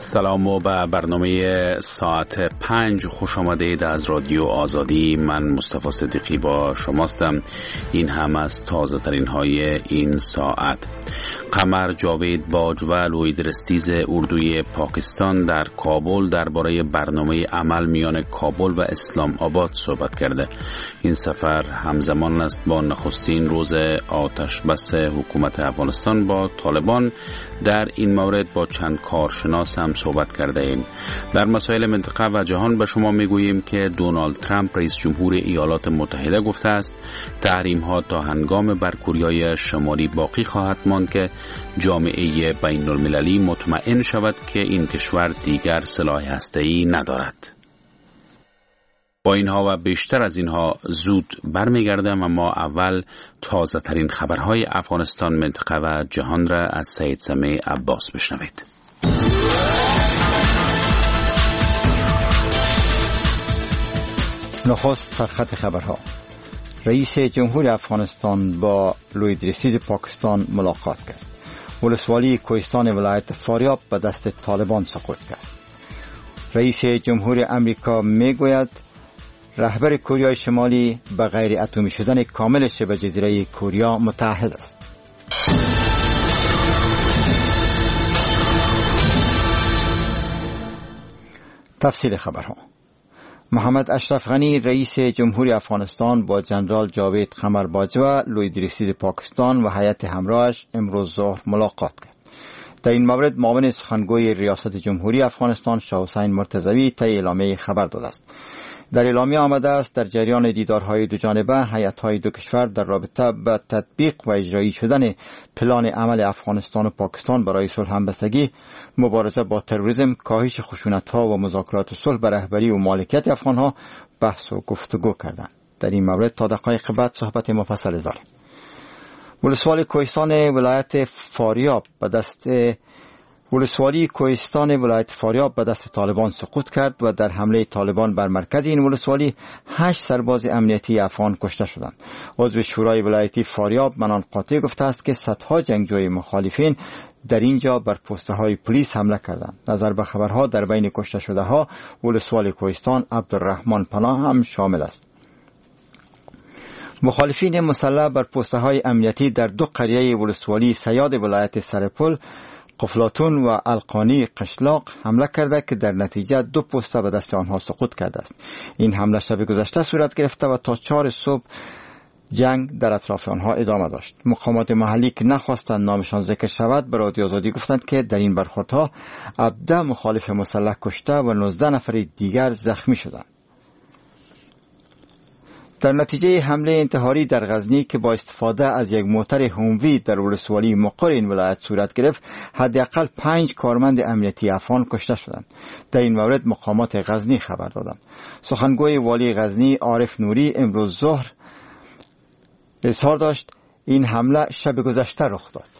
سلام و به برنامه ساعت 5 خوش آمدید از رادیو آزادی. من مصطفی صدیقی با شماستم. این هم از تازه ترین های این ساعت. قمر جاوید باج و لوید رستیز اردوی پاکستان در کابل درباره برنامه عمل میان کابل و اسلام آباد صحبت کرده. این سفر همزمان است با نخستین روز آتش بس حکومت افغانستان با طالبان. در این مورد با چند کارشناس هم صحبت کرده ایم. در مسائل منطقه و جهان به شما میگوییم که دونالد ترامپ رئیس جمهور ایالات متحده گفته است تحریم ها تا هنگام بر کوریای شمالی باقی خواهد ماند که جامعه بین المللی مطمئن شود که این کشور دیگر سلاح هسته‌ای ندارد. با اینها و بیشتر از اینها زود برمیگردم، اما اول تازه ترین خبرهای افغانستان، منطقه و جهان را از سید سمیع عباس بشنوید. نخست سرخط خبرها. رئیس جمهور افغانستان با لوید رستیز پاکستان ملاقات کرد. ولسوالی کوهستان ولایت فاریاب به دست طالبان سقوط کرد. رئیس جمهور امریکا میگوید رهبر کوریای شمالی به غیر اتمی شدن کامل شبه جزیره کوریا متعهد است. تفصیل خبرها. محمد اشرف غنی رئیس جمهوری افغانستان با جنرال جاوید قمر باجوه لوید رستیز پاکستان و هیئت همراهش امروز ظهر ملاقات کرد. در این مورد معاون سخنگوی ریاست جمهوری افغانستان شاه حسین مرتضوی طی اعلامیه خبر داده است. در اعلامیه آمده است در جریان دیدارهای دو جانبه هیئت‌های دو کشور در رابطه با تطبیق و اجرایی شدن پلان عمل افغانستان و پاکستان برای صلح همبستگی، مبارزه با تروریسم، کاهش خشونت‌ها و مذاکرات صلح به رهبری و مالکیت افغان‌ها بحث و گفتگو کردند. در این مورد تا دقایق بعد صحبت مفصل داریم. ولسوالی کوهستان ولایت فاریاب به دست طالبان سقوط کرد و در حمله طالبان بر مرکز این ولسوالی 8 سرباز امنیتی افغان کشته شدند. عضو شورای ولایتی فاریاب منان قاطع گفته است که صدها جنگجوی مخالفین در اینجا بر پسته های پلیس حمله کردند. نظر به خبرها در بین کشته شده ها ولسوالی کوهستان عبدالرحمن پناه هم شامل است. مخالفین مسلح بر پسته های امنیتی در دو قریه ولسوالی سیاد ولایت سرپل، قفلاتون و القانی قشلاق حمله کرده که در نتیجه 2 پسته به دست آنها سقوط کرده است. این حمله شب گذشته صورت گرفته و تا 4 صبح جنگ در اطراف آنها ادامه داشت. مقامات محلی که نخواستند نامشان ذکر شود به رادیو آزادی گفتند که در این برخوردها 17 مخالف مسلح کشته و 19 نفر دیگر زخمی شدند. در نتیجه حمله انتحاری در غزنی که با استفاده از یک موتر هوموی در ولسوالی مقر این ولایت صورت گرفت، حداقل 5 کارمند امنیتی افغان کشته شدند. در این مورد مقامات غزنی خبر دادند. سخنگوی والی غزنی عارف نوری امروز ظهر اظهار داشت این حمله شب گذشته رخ داد.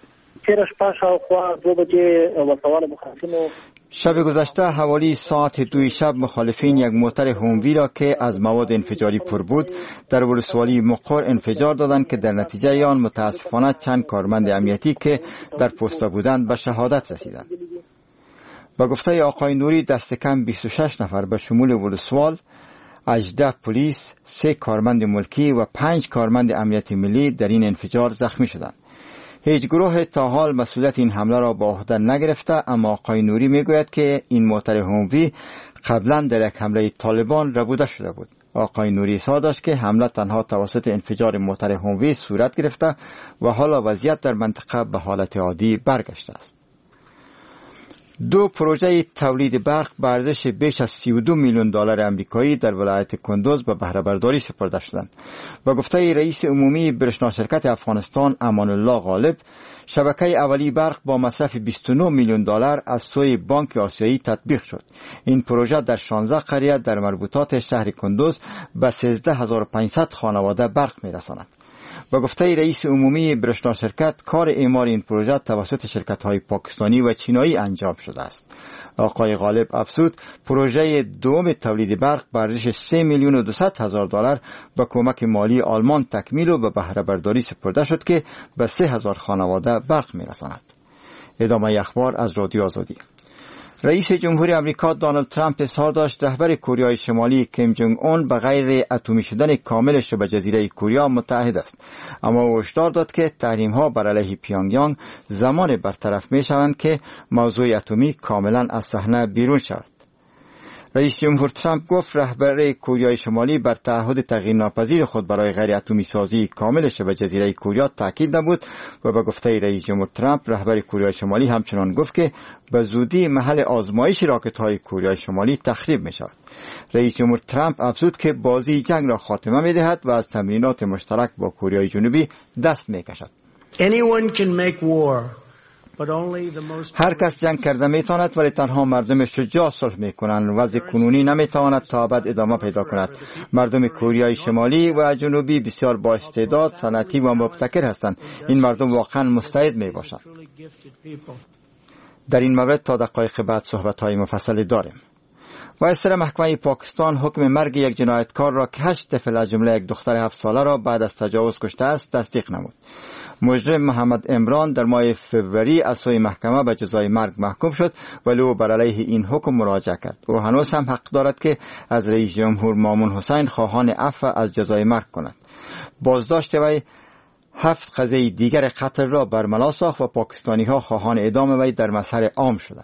شب گذشته حوالی ساعت 2 شب مخالفین یک موتر هوموی را که از مواد انفجاری پر بود در ولسوالی مقر انفجار دادند که در نتیجه آن متاسفانه چند کارمند امنیتی که در پسته بودند به شهادت رسیدند. با گفته آقای نوری دست کم 26 نفر به شمول ولسوال، 18 پلیس، 3 کارمند ملکی و 5 کارمند امنیت ملی در این انفجار زخمی شدند. هیچ گروه تا حال مسئولیت این حمله را به عهده نگرفته، اما آقای نوری میگوید که این موتر هوموی قبلا در یک حمله طالبان ربوده شده بود. آقای نوری اظهار داشت که حمله تنها توسط انفجار موتر هوموی صورت گرفته و حالا وضعیت در منطقه به حالت عادی برگشته است. 2 پروژه تولید برق به ارزش بیش از 32 میلیون دلار آمریکایی در ولایت کندوز به بهره برداری سپرده شدند. با گفته رئیس عمومی برشنا شرکت افغانستان امان الله غالب، شبکه اولی برق با مصرف 29 میلیون دلار از سوی بانک آسیایی تطبیق شد. این پروژه در 16 قریه در مربوطات شهر کندوز به 13500 خانواده برق میرساند. با گفته رئیس عمومی برشنا شرکت، کار اعمار این پروژه توسط شرکت‌های پاکستانی و چینایی انجام شده است. آقای غالب افزود پروژه دوم تولید برق به ارزش 3 میلیون و 200 هزار دلار با کمک مالی آلمان تکمیل و به بهره برداری سپرده شد که به 3000 خانواده برق می‌رساند. ادامه اخبار از رادیو آزادی. رئیس جمهوری آمریکا دونالد ترامپ اظهار داشت رهبر کوریای شمالی کیم جونگ اون به غیر اتمی شدن کاملش به جزیره کوریا متعهد است، اما او هشدار داد که تحریم‌ها بر علیه پیونگیانگ زمان برطرف می‌شوند که موضوع اتمی کاملا از صحنه بیرون شود. رئیس جمهور ترامپ گفت رهبر کوریای شمالی بر تعهد تغییر ناپذیر خود برای غیر اتمی سازی کاملش به جزیره کوریا تاکید نمود و به گفته رئیس جمهور ترامپ رهبر کوریای شمالی همچنان گفت که به زودی محل آزمایش راکت‌های کوریای شمالی تخریب می‌شود. رئیس جمهور ترامپ افزود که بازی جنگ را خاتمه می‌دهد و از تمرینات مشترک با کوریای جنوبی دست می‌کشد. هر کس جنگ کرده میتواند، ولی تنها مردم شجاع صلح میکنند. وضع کنونی نمیتواند تا ابد ادامه پیدا کند. مردم کوریای شمالی و جنوبی بسیار با استعداد، صنعتی و مبتکر هستند. این مردم واقعا مستعد میباشند. در این مورد تا دقایق بعد صحبت‌های مفصلی داریم. و اصدار محکمه پاکستان حکم مرگ یک جنایتکار را که 8 طفل از جمله یک دختر 7 ساله را بعد از تجاوز کشته است تصدیق نمود. مجرم محمد عمران در ماه فوریه از سوی محکمه به جزای مرگ محکوم شد، ولی او بر علیه این حکم مراجعه کرد. او هنوز هم حق دارد که از رئیس جمهور مامون حسین خواهان عفو از جزای مرگ کند. بازداشت وی 7 قضیه دیگر قتل را برملا ساخت و پاکستانی ها خواهان اعدام وی در مسیر عام شدند.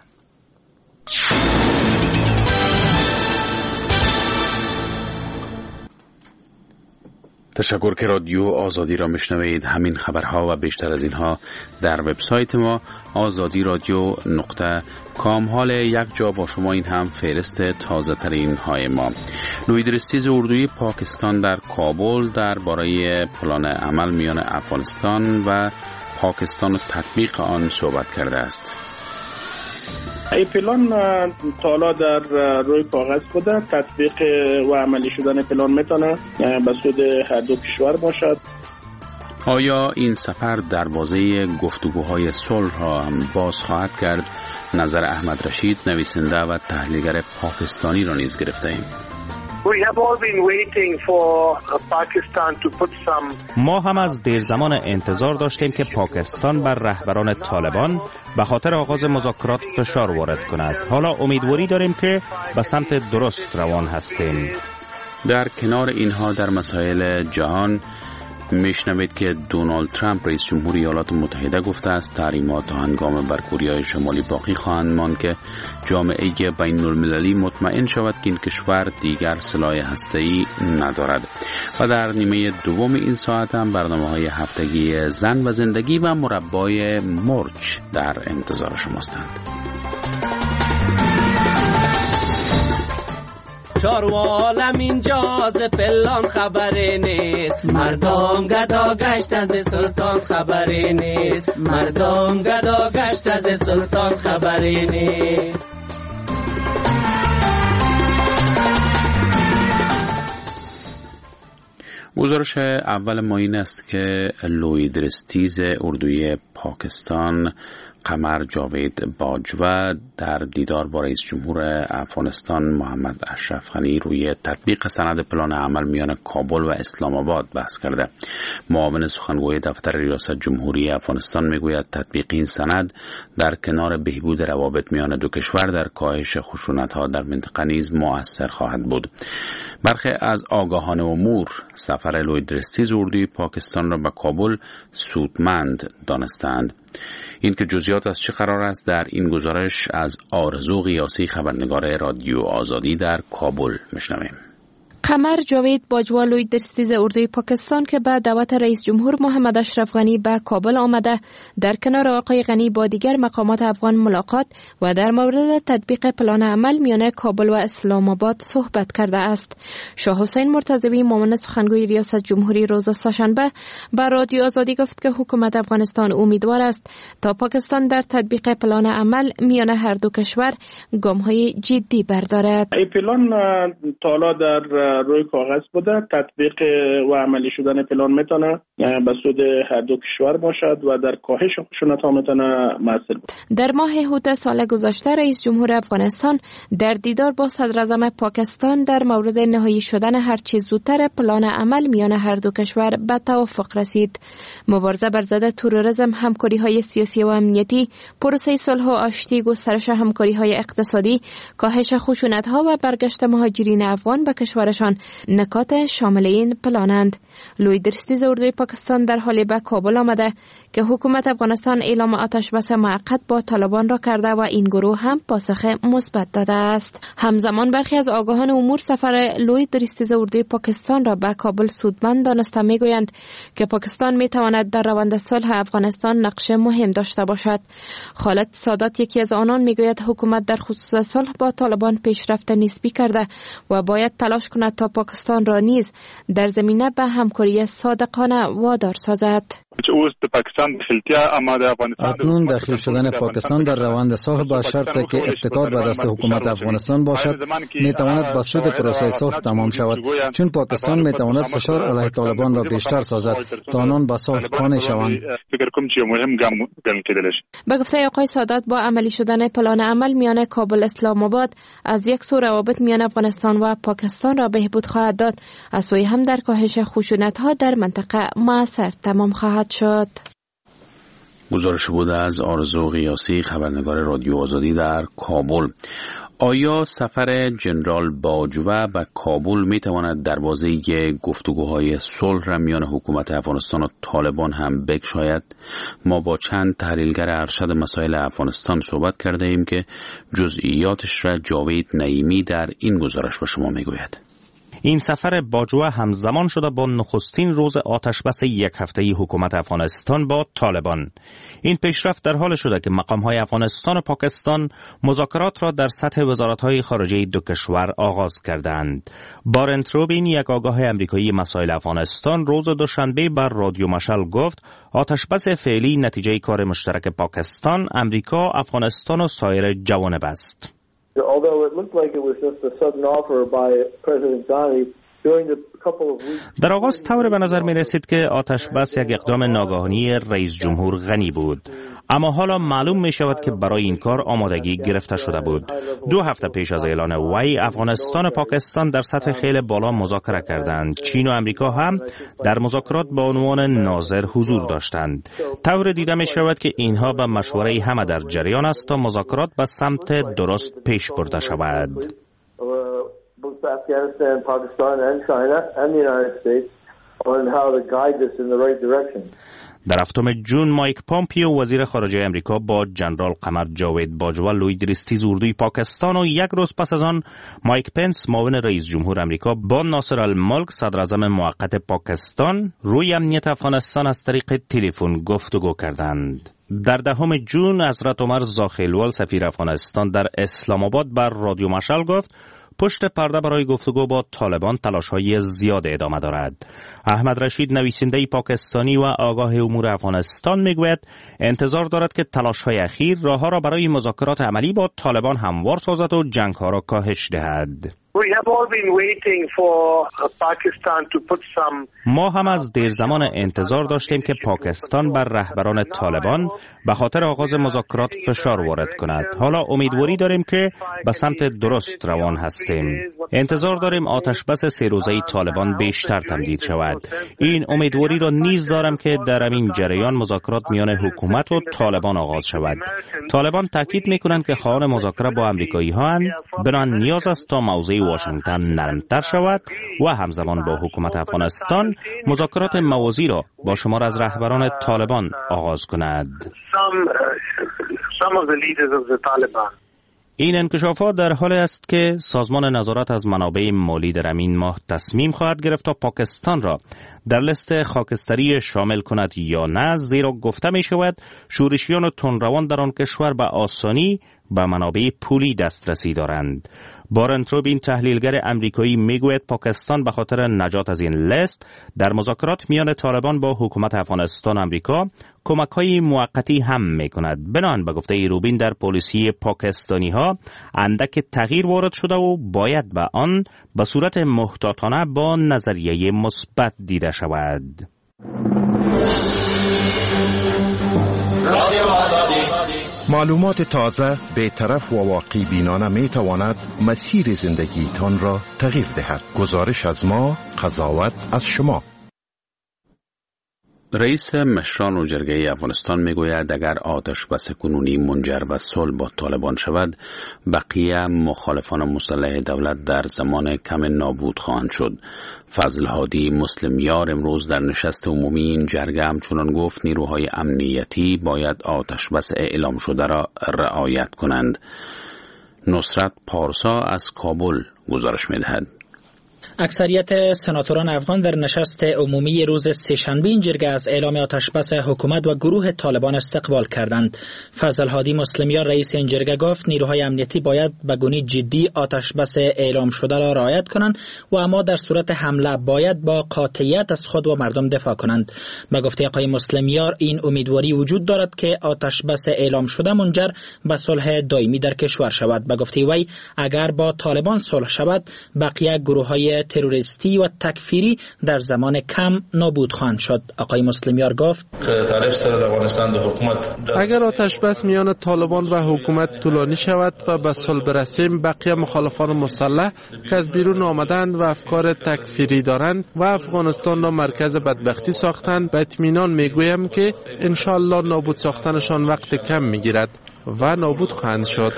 تشکر که رادیو آزادی را میشنوید. همین خبرها و بیشتر از اینها در وبسایت ما azadi.radio.com. حال یک جا با شما این هم فهرست تازه ترین های ما. لوید رستیز اردوی پاکستان در کابل درباره پلان عمل میان افغانستان و پاکستان و تطبیق آن صحبت کرده است. ای پلان تا حالا در روی کاغذ بوده، تطبیق و عملی شدن پلان میتونه به سود هر دو کشور باشد. آیا این سفر دروازه گفتگوهای صلح را هم باز خواهد کرد؟ نظر احمد رشید نویسنده و تحلیلگر پاکستانی را نیز گرفته ایم. ما هم از دیر زمان انتظار داشتیم که پاکستان بر رهبران طالبان به خاطر آغاز مذاکرات فشار وارد کند. حالا امیدواری داریم که به سمت درست روان هستیم. در کنار اینها در مسائل جهان میشنوید که دونالد ترامپ رئیس جمهوری ایالات متحده گفته است تحریمات تا هنگام بر کوریای شمالی باقی خواهند ماند که جامعه بین المللی مطمئن شود که این کشور دیگر سلاح هسته‌ای ندارد. و در نیمه دوم این ساعت هم برنامه‌های هفتگی زن و زندگی و مربای مرچ در انتظار شماستند. چارو عالم اینجا ز پلان خبری نیست، مردم گدا گشت از سلطان خبری نیست، مردم گدا گشت از سلطان خبری نیست. گزارش اول ما این است که لوید رستیز اردوی پاکستان قمر جاوید باجوه در دیدار با رئیس جمهور افغانستان محمد اشرف غنی روی تطبیق سند پلان عمل میان کابل و اسلام آباد بحث کرده. معاون سخنگوی دفتر ریاست جمهوری افغانستان میگوید تطبیق این سند در کنار بهبود روابط میان دو کشور در کاهش خشونت‌ها در منطقه نیز مؤثر خواهد بود. برخی از آگاهان امور سفر لوید رستیز اردوی پاکستان را به کابل سودمند دانستند. این که جزئیات از چه قرار است در این گزارش از آرزو قیاسی خبرنگار رادیو آزادی در کابل میشنویم. قمر جاوید باجوه لوید رستیز اردوی پاکستان که به دعوت رئیس جمهور محمد اشرف غنی به کابل آمده در کنار آقای غنی با دیگر مقامات افغان ملاقات و در مورد تطبیق پلان عمل میان کابل و اسلام آباد صحبت کرده است. شاه حسین مرتضوی معاون سخنگوی ریاست جمهوری روز سه‌شنبه به رادیو آزادی گفت که حکومت افغانستان امیدوار است تا پاکستان در تطبیق پلان عمل میان هر دو کشور گام‌های جدی بردارد. این پلان تا حالا در روی کاغذ بوده. تطبیق و عملی شدن پلان میتونه به سود هر دو کشور باشد و در کاهش خشونت ها میتونه مؤثر بود. در ماه هوت سال گذشته رئیس جمهور افغانستان در دیدار با صدر اعظم پاکستان در مورد نهایی شدن هر چیز زودتر پلان عمل میان هر دو کشور به توافق رسید. مبارزه بر ضد تروریسم، همکاری‌های سیاسی و امنیتی، پروسه صلح و آشتی، گسترش همکاری‌های اقتصادی، کاهش خشونت‌ها و برگشت مهاجرین افغان به کشورشان نکات شامل این پلانند. لوی درستیز اردوی پاکستان در حالی به کابل آمده که حکومت افغانستان اعلام آتش بس موقت با طالبان را کرده و این گروه هم پاسخ مثبت داده است. همزمان برخی از آگاهان امور سفر لوی درستیز اردوی پاکستان را به کابل سودمند دانسته میگویند که پاکستان میتواند در روند صلح افغانستان نقش مهم داشته باشد. خالد سادات یکی از آنان میگوید حکومت در خصوص صلح با طالبان پیشرفت نسبی کرده و باید تلاش کند تا پاکستان را نیز در زمینه به همکاری صادقانه وادار سازد. اکنون داخل شدن پاکستان در روند صلح با شرط که ابتکار به دست حکومت افغانستان باشد میتواند به سود پروسه صلح تمام شود، چون پاکستان میتواند فشار علیه طالبان را بیشتر سازد تا آنان به صلح قانع شوند. به گفته آقای سادات با عملی شدن پلان عمل میان کابل اسلام آباد از یک سو روابط میان افغانستان و پاکستان را بهبود خواهد داد، از سوی هم در کاهش خشونت‌ها در منطقه مؤثر تمام خواهد شد. گزارش بوده از آرزو قیاسی، خبرنگار رادیو آزادی در کابل. آیا سفر جنرال باجوه به کابل می تواند دروازه گفتگوهای صلح را میان حکومت افغانستان و طالبان هم بگشاید؟ ما با چند تحلیلگر ارشد مسائل افغانستان صحبت کرده ایم که جزئیاتش را جاوید نعیمی در این گزارش به شما می گوید. این سفر باجوه همزمان شده با نخستین روز آتش بس یک هفته‌ای حکومت افغانستان با طالبان. این پیشرفت در حال شده که مقام‌های افغانستان و پاکستان مذاکرات را در سطح وزارت‌های خارجه دو کشور آغاز کردند. بارنت روبین، یک آگاه آمریکایی مسائل افغانستان، روز دوشنبه بر رادیو مشعل گفت آتش بس فعلی نتیجه کار مشترک پاکستان، امریکا، افغانستان و سایر جوانب است. در آغاز طور به نظر می رسید که آتش بس یک اقدام ناگهانی رئیس جمهور غنی بود، اما حالا معلوم می شود که برای این کار آمادگی گرفته شده بود. 2 هفته پیش از اعلان وی، افغانستان و پاکستان در سطح خیلی بالا مذاکره کردند. چین و امریکا هم در مذاکرات به عنوان ناظر حضور داشتند. طور دیده می شود که اینها به مشوره همه در جریان است تا مذاکرات به سمت درست پیش برده شود. Afghanistan, Pakistan and China and the United States on how to guide us in the right direction. در 7 جون مایک پامپیو وزیر خارجه امریکا با جنرال قمر جاوید باجوه لوی درستیز اردوی پاکستان و یک روز پس از آن مایک پنس معاون رئیس جمهور امریکا با ناصر الملک صدر اعظم موقت پاکستان روی امنیت افغانستان از طریق تلفن گفتگو کردند. در 10 جون حضرت عمر زاخیلوال سفیر افغانستان در اسلام آباد بر رادیو مشعل گفت پشت پرده برای گفتگو با طالبان تلاش‌های زیاد ادامه دارد. احمد رشید، نویسنده پاکستانی و آگاه امور افغانستان، میگوید انتظار دارد که تلاش‌های اخیر راه‌ها را برای مذاکرات عملی با طالبان هموار سازد و جنگ‌ها را کاهش دهد. ما هم از دیر زمان انتظار داشتیم که پاکستان بر رهبران طالبان به خاطر آغاز مذاکرات فشار وارد کند. حالا امیدواری داریم که به سمت درست روان هستیم. انتظار داریم آتش بس 3 روزه طالبان بیشتر تمدید شود. این امیدواری را نیز دارم که در این جریان مذاکرات میان حکومت و طالبان آغاز شود. طالبان تاکید میکنند که خواهان مذاکره با امریکایی ها بنابراین نیاز است تا موضع واشنگتن نرمتر شود و همزمان با حکومت افغانستان مذاکرات موازی را با شمار از رهبران طالبان آغاز کند. این انکشافات در حالی است که سازمان نظارت از منابع مالی در این ماه تصمیم خواهد گرفت تا پاکستان را در لیست خاکستری شامل کند یا نه، زیرا گفته می شود شورشیان و تندروان در آن کشور به آسانی به منابع پولی دسترسی دارند. بارنت روبین تحلیلگر امریکایی میگوید پاکستان به خاطر نجات از این لیست در مذاکرات میان طالبان با حکومت افغانستان و امریکا کمک‌های موقتی هم میکند. بنابراین به گفته روبین در پالیسی پاکستانی ها اندک تغییر وارد شده و باید به آن به صورت محتاطانه با نظریه مثبت دیده شود. معلومات تازه، بی‌طرف و واقعی بینانه می تواند مسیر زندگیتان را تغییر دهد. گزارش از ما، قضاوت از شما. رئیس مشران و جرگه افغانستان میگوید اگر آتش بس کنونی منجر به صلح با طالبان شود، بقیه مخالفان مسلح دولت در زمان کم نابود خواهند شد. فضل هادی مسلمیار امروز در نشست عمومی این جرگه همچنان گفت نیروهای امنیتی باید آتش بس اعلام شده را رعایت کنند. نصرت پارسا از کابل گزارش می‌دهد. اکثریت سناتوران افغان در نشست عمومی روز سه‌شنبه این جرگه از اعلام آتشبس حکومت و گروه طالبان استقبال کردند. فضل هادی مسلمیار رئیس این جرگه گفت نیروهای امنیتی باید به گونه جدی آتشبس اعلام شده را رعایت کنند و اما در صورت حمله باید با قاطعیت از خود و مردم دفاع کنند. به گفته آقای مسلمیار این امیدواری وجود دارد که آتشبس اعلام شده منجر به صلح دائمی در کشور شود. به گفته وی اگر با طالبان صلح شود بقیه گروه‌های تروریستی و تکفیری در زمان کم نابود خواهند شد. آقای مسلمیار گفت اگر آتش بس میان طالبان و حکومت طولانی شود و به صلح برسیم، بقیه مخالفان مسلح که از بیرون آمدند و افکار تکفیری دارند و افغانستان را مرکز بدبختی ساختند، به اطمینان میگویم که انشالله نابود ساختنشان وقت کم میگیرد و نابود خواهند شد.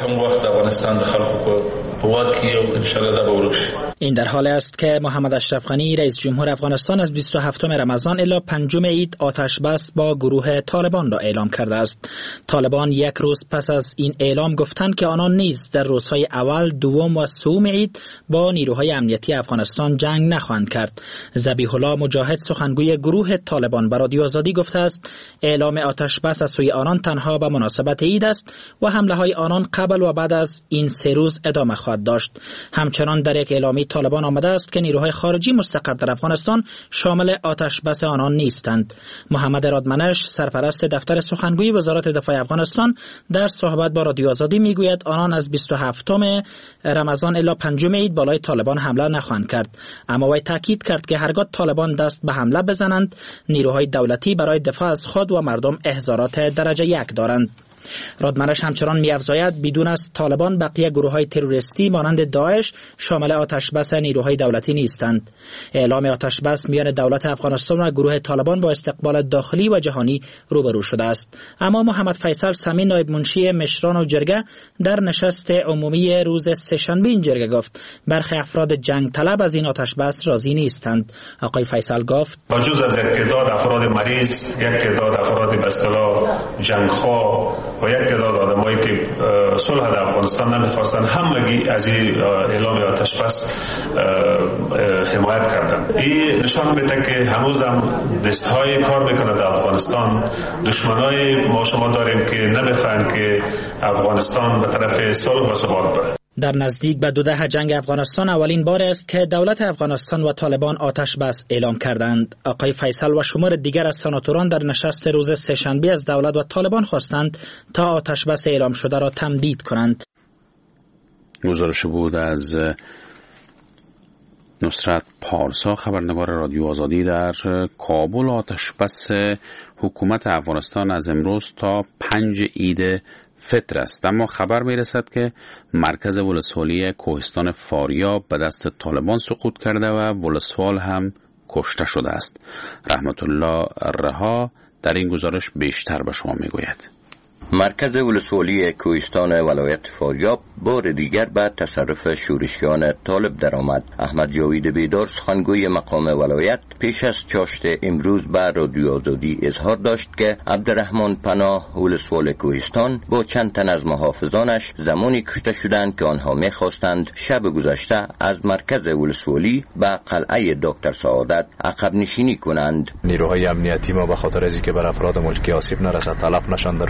این در حال است که محمد اشرف غنی رئیس جمهور افغانستان از 27 رمضان الی 5 عید آتش بس با گروه طالبان را اعلام کرده است. طالبان یک روز پس از این اعلام گفتند که آنان نیز در روزهای اول، دوم و سوم عید با نیروهای امنیتی افغانستان جنگ نخواهند کرد. ذبیح الله مجاهد سخنگوی گروه طالبان به رادیو آزادی گفته است اعلام آتش بس از سوی آنان تنها به مناسبت عید است و حمله های آنان قبل و بعد از این 3 روز ادامه خواهد داشت. همچنان در یک اعلامیه طالبان آمده است که نیروهای خارجی مستقر در افغانستان شامل آتش بس آنان نیستند. محمد رادمنش سرپرست دفتر سخنگوی وزارت دفاع افغانستان در صحبت با رادیو آزادی میگوید آنان از 27 رمضان الی 5 عید بالای طالبان حمله نخواهند کرد، اما وی تاکید کرد که هرگاه طالبان دست به حمله بزنند نیروهای دولتی برای دفاع از خود و مردم احضارات درجه 1 دارند. رادمنش همچنان می‌افزاید بدون از طالبان بقیه گروه‌های تروریستی مانند داعش شامل آتشبس نیروهای دولتی نیستند. اعلام آتشبس میان دولت افغانستان و گروه طالبان با استقبال داخلی و جهانی روبرو شده است. اما محمد فیصل سمی نایب منشی مشران و جرگه در نشست عمومی روز سه‌شنبه این جرگه گفت برخی افراد جنگ طلب از این آتشبس راضی نیستند. آقای فیصل گفت با جز از یک تعداد افراد مریض، یک تعداد افراد به اصطلاح جنگخواه و یک تعداد آدمایی که صلح در افغانستان نمیخواستن همگی از این اعلام آتشبس حمایت کردن. این نشان میده که هنوز هم دستهای کار میکنه در افغانستان. دشمنای ما شما داریم که نمیخواین که افغانستان به طرف صلح و ثبات بره. در نزدیک به 2 دهه جنگ افغانستان اولین بار است که دولت افغانستان و طالبان آتش بس اعلام کردند. آقای فیصل و شمار دیگر از سناتوران در نشست روز سه‌شنبه از دولت و طالبان خواستند تا آتش بس اعلام شده را تمدید کنند. گزارش بود از نصرت پارسا خبرنگار رادیو آزادی در کابل. آتش بس حکومت افغانستان از امروز تا 5 عید فطر است، اما خبر میرسد که مرکز ولسوالی کوهستان فاریاب به دست طالبان سقوط کرده و ولسوال هم کشته شده است. رحمت الله رها در این گزارش بیشتر به شما میگوید. مرکز ولسوالی کوهستان ولایت فاریاب بار دیگر به تصرف شورشیان طالب درآمد. احمد جاوید بیدار سخنگوی مقام ولایت پیش از چاشت امروز به رادیو آزادی اظهار داشت که عبدالرحمن پناه ولسوال کوهستان با چند تن از محافظانش زمانی کشته شدند که آنها می‌خواستند شب گذشته از مرکز ولسوالی به قلعه دکتر سعادت عقب نشینی کنند. نیروهای امنیتی ما به خاطر از اینکه بر افراد ملکی آسیب نرسد طلب نشان در اوجه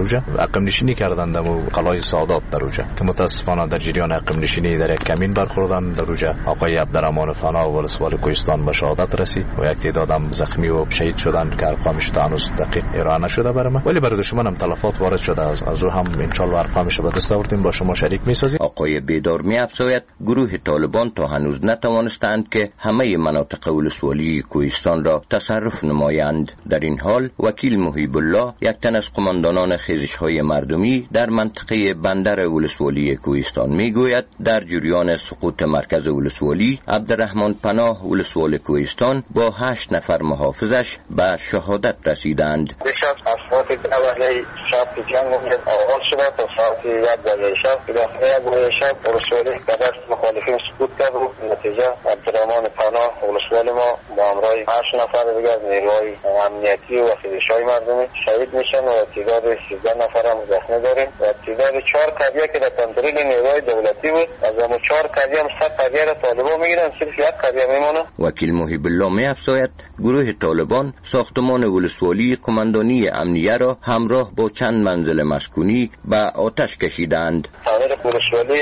عقب نشینی کردند و قلعه سادات در اوجه که متاسفانه در جریان عقب نشینی در یک کمین برخوردن در اوجه آقای عبدالرحمن فنا ولسوالی کوهستان به شهادت رسید و یک تعداد هم زخمی و شهید شدند که ارقامش هنوز دقیق ارائه نشده برام، ولی برای دشمن هم تلفات وارد شده. از او هم ان شاء الله ارقامش به دست آوردیم، با شما شریک می‌سازیم. آقای بیدار می‌افزاید گروه طالبان تا هنوز نتوانستند که همه مناطق ولسوالی کوهستان را تصرف نمایند. در این حال وکیل محیب الله، یک تن از قماندانان خیزش‌های مردمی در منطقه بندر ولسوالی کوهستان میگوید در جریان سقوط مرکز ولسوالی، عبدالرحمن پناه ولسوال کوهستان با 8 نفر محافظش به شهادت رسیدند. دیشب از ساعت 12 شب جنگ آغاز شد تا ساعت 1 شب به داخل 1 شب ولسوالی به دست مخالفین سقوط کرد و نتیجه عبدالرحمن پناه ولسوال ما با همراه 8 نفر دیگر از نیروهای امنیتی و خیزش‌های مردمی شهید میشن و تعداد 13 نفر هم زخمی داریم و تعداد 4 قضیه که در کنترل نیروهای دولتی بود، از اون 4 قضیه هم 100 قضیه را طالبان میگیرن، صرف یک قضیه میمونه. وکیل محیب الله می‌افزاید گروه طالبان ساختمان ولسوالی قماندانی امنیه را همراه با چند منزل مسکونی به آتش کشیدند. تعمیر ولسوالی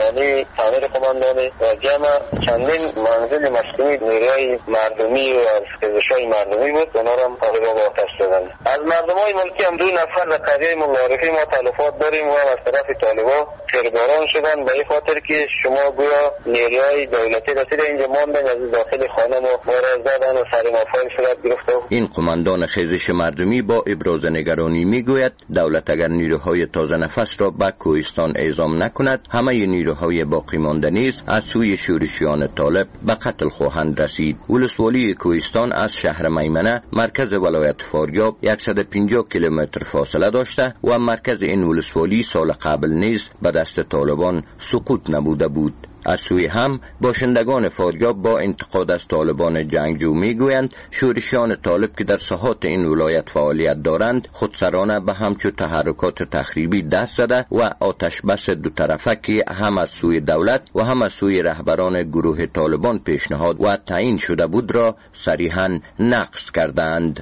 قماندانی و جمع چندین منزل مسکونی نیروهای مردمی و خیزش‌های مردمی بود، اونا را هم طالبان به آتش زدند. از مردمای ملکی هم 2 نفر در قضیه ملارفی ما تلفات داریم و از طرف طالبان تیرباران شدن، به این خاطر که شما گویا نیروهای دولتی رسیده اینجا ماندن، از داخل خانه ما وارد زدن و سر ما فایل صورت گرفته. این قماندان خیزش مردمی با ابراز نگرانی میگوید دولت اگر نیروهای تازه نفس را به کوهستان اعزام نکند، همه نیروهای باقی مانده نیز از سوی شورشیان طالب به قتل خواهند رسید. ولسوالی کوهستان از شهر میمنه مرکز ولایت فاریاب 150 کیلومتر فاصله داشته و مرکز این ولسوالی سال قبل نیز به دست طالبان سقوط نبوده بود. از سوی هم باشندگان فاریاب با انتقاد از طالبان جنگجو میگویند شورشیان طالب که در ساحات این ولایت فعالیت دارند خودسرانه به همچو تحرکات تخریبی دست زده و آتش بس دو طرفه که هم از سوی دولت و هم از سوی رهبران گروه طالبان پیشنهاد و تعیین شده بود را صریحاً نقض کردند.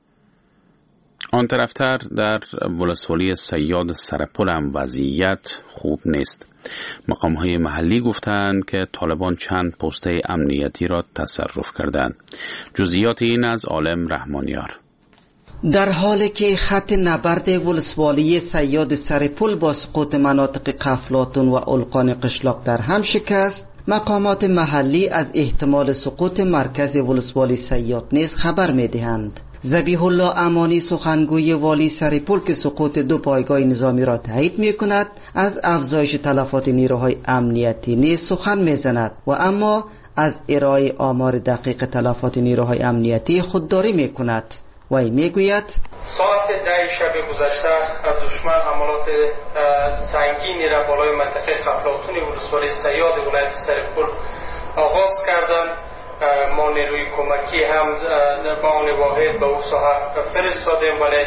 آن طرفتر در ولسوالی صیاد سرپل هم وضعیت خوب نیست. مقام‌های محلی گفتند که طالبان چند پسته امنیتی را تصرف کردند. جزئیات این از عالم رحمانیار. در حالی که خط نبرد ولسوالی صیاد سرپل با سقوط مناطق قفلاتون و القان قشلاق در هم شکست، مقامات محلی از احتمال سقوط مرکز ولسوالی صیاد نیز خبر می‌دهند. ذبیح الله امانی سخنگوی والی سرپل که سقوط 2 پایگاه نظامی را تایید می‌کند، از افزایش تلفات نیروهای امنیتی نیز سخن می‌زند و اما از ارائه آمار دقیق تلفات نیروهای امنیتی خودداری می‌کند. وی میگوید ساعت 10 شب گذشته دشمن حملات سنگینی را بالای منطقه قفلاتون ولسوالی صیاد ولایت سرپل آغاز کردند. ما نیروی کمکی هم با آن واحد به او ساحه فرستادیم، ولی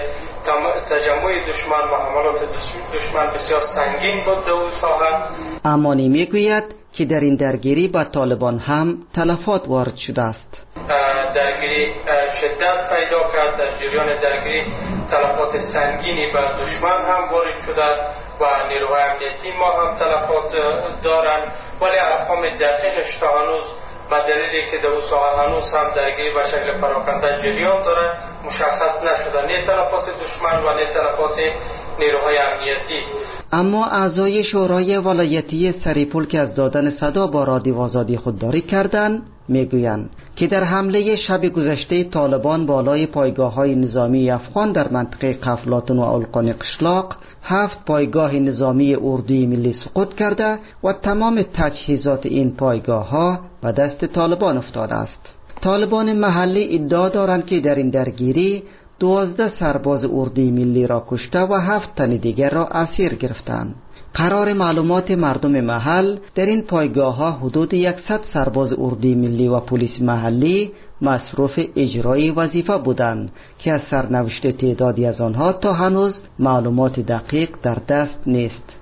تجمع دشمن و حملات دشمن بسیار سنگین بود در او ساحه. امانی میگوید که در این درگیری با طالبان هم تلفات وارد شده است. درگیری شدت پیدا کرد، در جریان درگیری تلفات سنگینی به دشمن هم وارد شده و نیروهای امنیتی ما هم تلفات دارند، ولی ارقام دقیقش تا هنوز به دلیلی که در اون ساحه هنوز هم درگیری به شکل پراکنده جریان داره مشخص نشده، نه تلفات دشمن و نه تلفات نیروهای امنیتی. اما اعضای شورای ولایتی سرپل که از دادن صدا با رادیو آزادی خودداری کردند میگویند که در حمله شب گذشته طالبان بالای پایگاه‌های نظامی افغان در منطقه قفلاتون و القان قشلاق 7 پایگاه نظامی اردوی ملی سقوط کرده و تمام تجهیزات این پایگاه‌ها به دست طالبان افتاده است. طالبان محلی ادعا دارند که در این درگیری 12 سرباز اردوی ملی را کشته و 7 تن دیگر را اسیر گرفتند. قرار معلومات مردم محل در این پایگاه‌ها حدود 100 سرباز اردوی ملی و پلیس محلی مصروف اجرای وظیفه بودند که از سرنوشت تعدادی از آنها تا هنوز معلومات دقیق در دست نیست.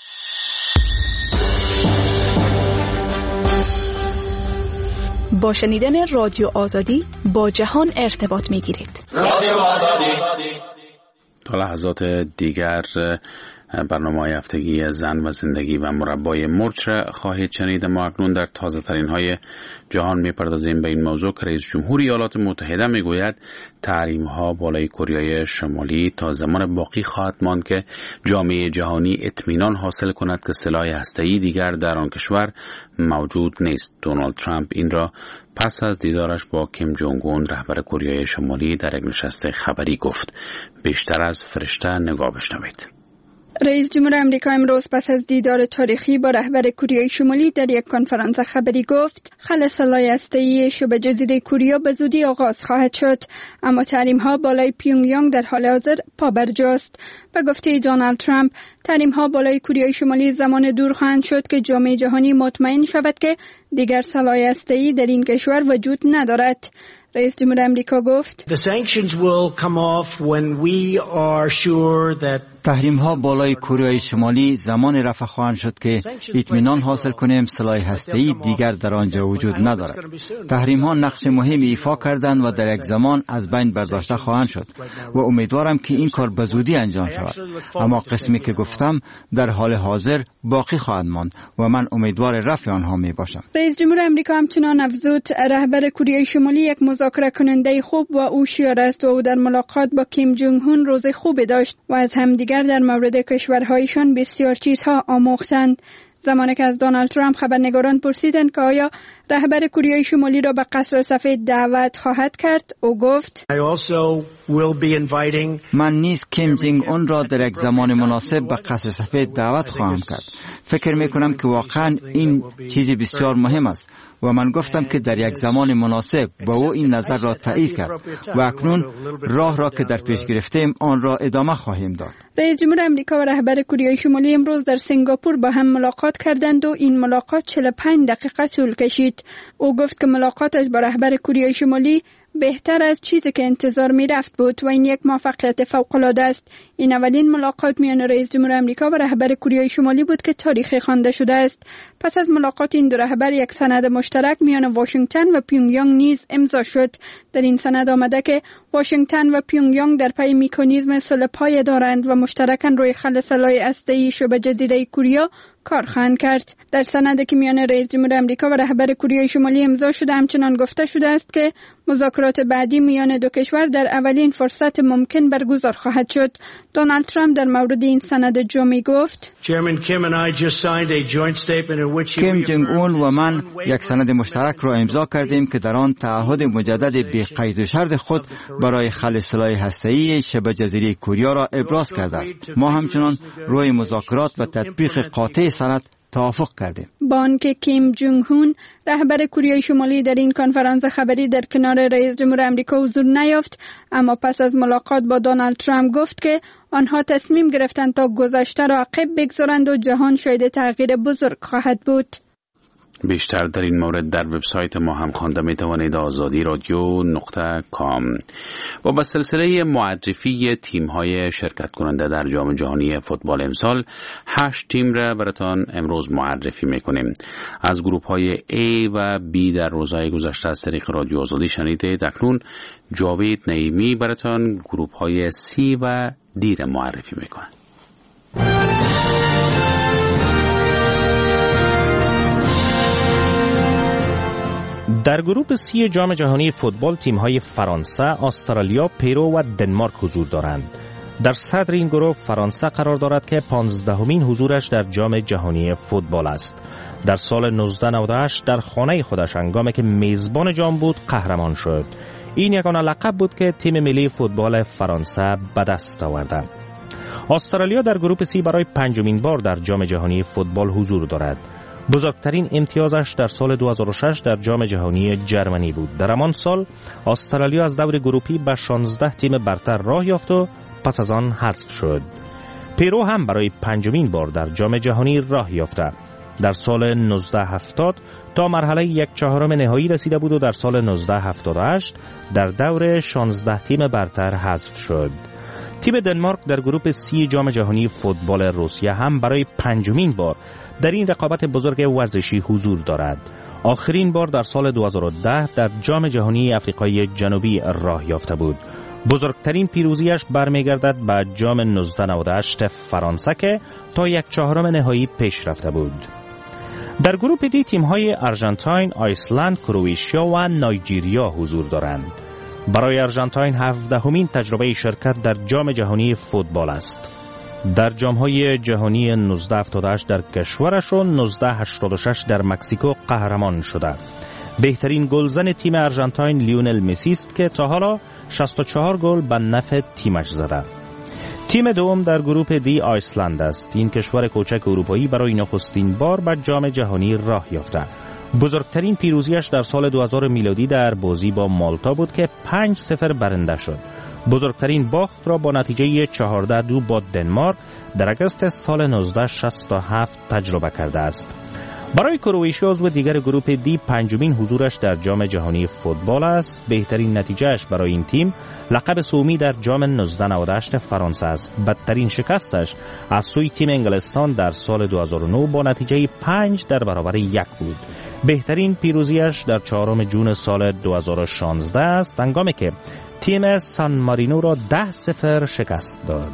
با شنیدن رادیو آزادی با جهان ارتباط می‌گیرید. رادیو آزادی تا لحظات دیگر برنامه هفتگی زن و زندگی و مربای مرچ را خواهید شنید. ما اکنون در تازه ترین های جهان میپردازیم به این موضوع که رئیس جمهور ایالات متحده میگوید تحریم ها بالای کره شمالی تا زمان باقی خواهد ماند که جامعه جهانی اطمینان حاصل کند که سلاح هسته‌ای دیگر در آن کشور موجود نیست. دونالد ترامپ این را پس از دیدارش با کیم جونگ اون رهبر کره شمالی در یک نشست خبری گفت. بیشتر از فرشته نگاه بشنوید. رئیس جمهور آمریکا امروز پس از دیدار تاریخی با رهبر کره شمالی در یک کنفرانس خبری گفت خل سلاح هسته‌ای شبه جزیره کره به زودی آغاز خواهد شد، اما تحریم‌ها بالای پیونگیانگ در حال حاضر پابرجاست. به گفته دونالد ترامپ تحریم‌ها بالای کره شمالی زمان دور خواهند شد که جامعه جهانی مطمئن شود که دیگر سلاح هسته‌ای در این کشور وجود ندارد. رئیس جمهور آمریکا گفت تحریم ها بالای کره شمالی زمان رفع خواهند شد که اطمینان حاصل کنیم سلاح هسته‌ای دیگر در آنجا وجود ندارد. تحریم ها نقش مهمی ایفا کردند و در یک زمان از بین برداشته خواهند شد و امیدوارم که این کار به زودی انجام شود، اما قسمی که گفتم در حال حاضر باقی خواهد ماند و من امیدوار رفع آنها می باشم. رئیس جمهور آمریکا همچنان افزود رهبر کره شمالی یک مذاکره کننده خوب و هوشیار است و او در ملاقات با کیم جونگ اون روز خوبی داشت و از همدیگر در مورد کشورهایشان بسیار چیزها آموختند. زمانی که از دونالد ترامپ خبرنگاران پرسیدند که آیا رهبر کره شمالی را به قصر سفید دعوت خواهد کرد، او گفت من نیز کیم جونگ اون را در یک زمان مناسب به قصر سفید دعوت خواهم کرد. فکر می کنم که واقعا این چیز بسیار مهم است و من گفتم که در یک زمان مناسب با او این نظر را تایید کرد و اکنون راه را که در پیش گرفتیم آن را ادامه خواهیم داد. رئیس جمهور آمریکا و رهبر کره شمالی امروز در سنگاپور با هم ملاقات کردند و این ملاقات 45 دقیقه طول کشید. او گفت که ملاقاتش با رهبر کره شمالی بهتر از چیزی که انتظار می رفت بود و این یک موفقیت فوق‌العاده است. این اولین ملاقات میان رئیس جمهور آمریکا و رهبر کره شمالی بود که تاریخی خوانده شده است. پس از ملاقات این دو رهبر یک سند مشترک میان واشنگتن و پیونگیانگ نیز امضا شد. در این سند آمده که واشنگتن و پیونگیانگ در پی مکانیزم صلح پایه دارند و مشترکاً روی خل سلاح هسته‌ای شبه جزیره کره کار خواهند کرد. در سندی که میان رئیس جمهور آمریکا و رهبر کره شمالی امضا شده همچنان گفته شده است که مذاکرات بعدی میان دو کشور در اولین فرصت ممکن برگزار خواهد شد. دونالد ترامپ در مورد این سند جمعی گفت کیم جونگ اون و من یک سند مشترک را امضا کردیم که در آن تعهد مجدد بی قید و شرط خود برای خل سلاح هسته‌ای شبه جزیره کره را ابراز کرده است. ما همچنان روی مذاکرات و تطبیق قاطع سند توافق کردیم. با آنکه کیم جونگ اون رهبر کره شمالی در این کنفرانس خبری در کنار رئیس جمهور آمریکا حضور نیافت، اما پس از ملاقات با دونالد ترامپ گفت که آنها تصمیم گرفتند تا گذشته را عقب بگذارند و جهان شاهد تغییر بزرگ خواهد بود. بیشتر در این مورد در وبسایت ما هم خوانده میتوانید azadi.radio.com. و با سلسله معرفی تیم‌های شرکت کننده در جام جهانی فوتبال امسال 8 تیم را براتان امروز معرفی میکنیم. از گروه‌های A و B در روزهای گذشته از طریق رادیو آزادی شنیدید. اکنون جاوید نعیمی براتان گروه‌های C و D را معرفی میکنه. در گروه سی جام جهانی فوتبال تیم‌های فرانسه، استرالیا، پرو و دنمارک حضور دارند. در صدر این گروه فرانسه قرار دارد که 15مین حضورش در جام جهانی فوتبال است. در سال 1998 در خانه خودش هنگامی که میزبان جام بود قهرمان شد. این یگانه لقب بود که تیم ملی فوتبال فرانسه به دست آورد. استرالیا در گروه سی برای 5مین بار در جام جهانی فوتبال حضور دارد. بزرگترین امتیازش در سال 2006 در جام جهانی جرمنی بود. در همان سال استرالیا از دور گروپی به 16 تیم برتر راه یافت و پس از آن حذف شد. پرو هم برای 5مین بار در جام جهانی راه یافته. در سال 1970 تا مرحله 1/4 نهایی رسیده بود و در سال 1978 در دور 16 تیم برتر حذف شد. تیم دنمارک در گروه سی جام جهانی فوتبال روسیه هم برای 5مین بار در این رقابت بزرگ ورزشی حضور دارد. آخرین بار در سال 2010 در جام جهانی آفریقای جنوبی راه یافته بود. بزرگترین پیروزیش برمیگردد به جام 1998 فرانسه که تا 1/4 نهایی پیش رفته بود. در گروه دی تیم‌های آرژانتین، آیسلند، کرواتیا و نایجریا حضور دارند. برای آرژانتین 17مین تجربه شرکت در جام جهانی فوتبال است. در جام‌های جهانی 1978 در کشورش و 1986 در مکزیکو قهرمان شده. بهترین گلزن تیم آرژانتین لیونل مسی است که تا حالا 64 گل به نفع تیمش زده. تیم دوم در گروه دی آیسلند است. این کشور کوچک اروپایی برای نخستین بار به جام جهانی راه یافته. بزرگترین پیروزیش در سال 2000 میلادی در بازی با مالتا بود که 5-0 برنده شد. بزرگترین باخت را با نتیجه 14-2 با دنمارک در اگست سال 1967 تجربه کرده است. برای کرواتیا عضو دیگر گروه دی 5مین حضورش در جام جهانی فوتبال است. بهترین نتیجهش برای این تیم لقب سومی در جام 1998 فرانسه است. بدترین شکستش از سوی تیم انگلستان در سال 2009 با نتیجه 5 در برابر 1 بود. بهترین پیروزیش در 4 جون سال 2016 است، هنگامی که تیم سان مارینو را 10-0 شکست داد.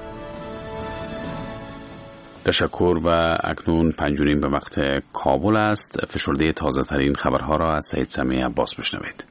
تشکر. و اکنون 5:30 به وقت کابل است. فشرده تازه ترین خبرها را از سید سمیع عباس بشنوید.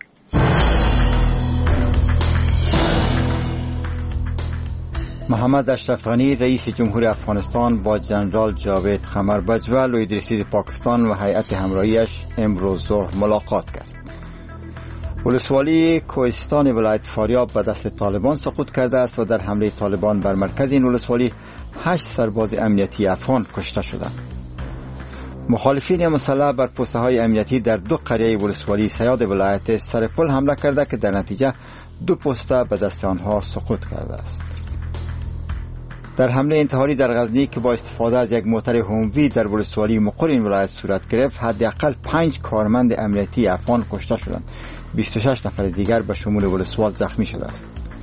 محمد اشرف غنی رئیس جمهور افغانستان با جنرال جاوید قمر بجوا لوی رئیس پاکستان و هیئت همراهیش امروز ظهر ملاقات کرد. ولسوالی کوهستان ولایت فاریاب به دست طالبان سقوط کرده است و در حمله طالبان بر مرکز این ولسوالی 8 سرباز امنیتی افغان کشته شدند. مخالفین مسلح بر پوسته های امنیتی در 2 قریه ولسوالی سیاد ولایت سرپل حمله کرده که در نتیجه 2 پوسته به دست آنها سقوط کرده است. در حمله انتحاری در غزنی که با استفاده از یک موتر هوموی در ولسوالی مقر این ولایت صورت گرفت، حداقل 5 کارمند امنیتی افغان کشته شدند. 26 نفر دیگر به شمول ولسوال زخمی شده است.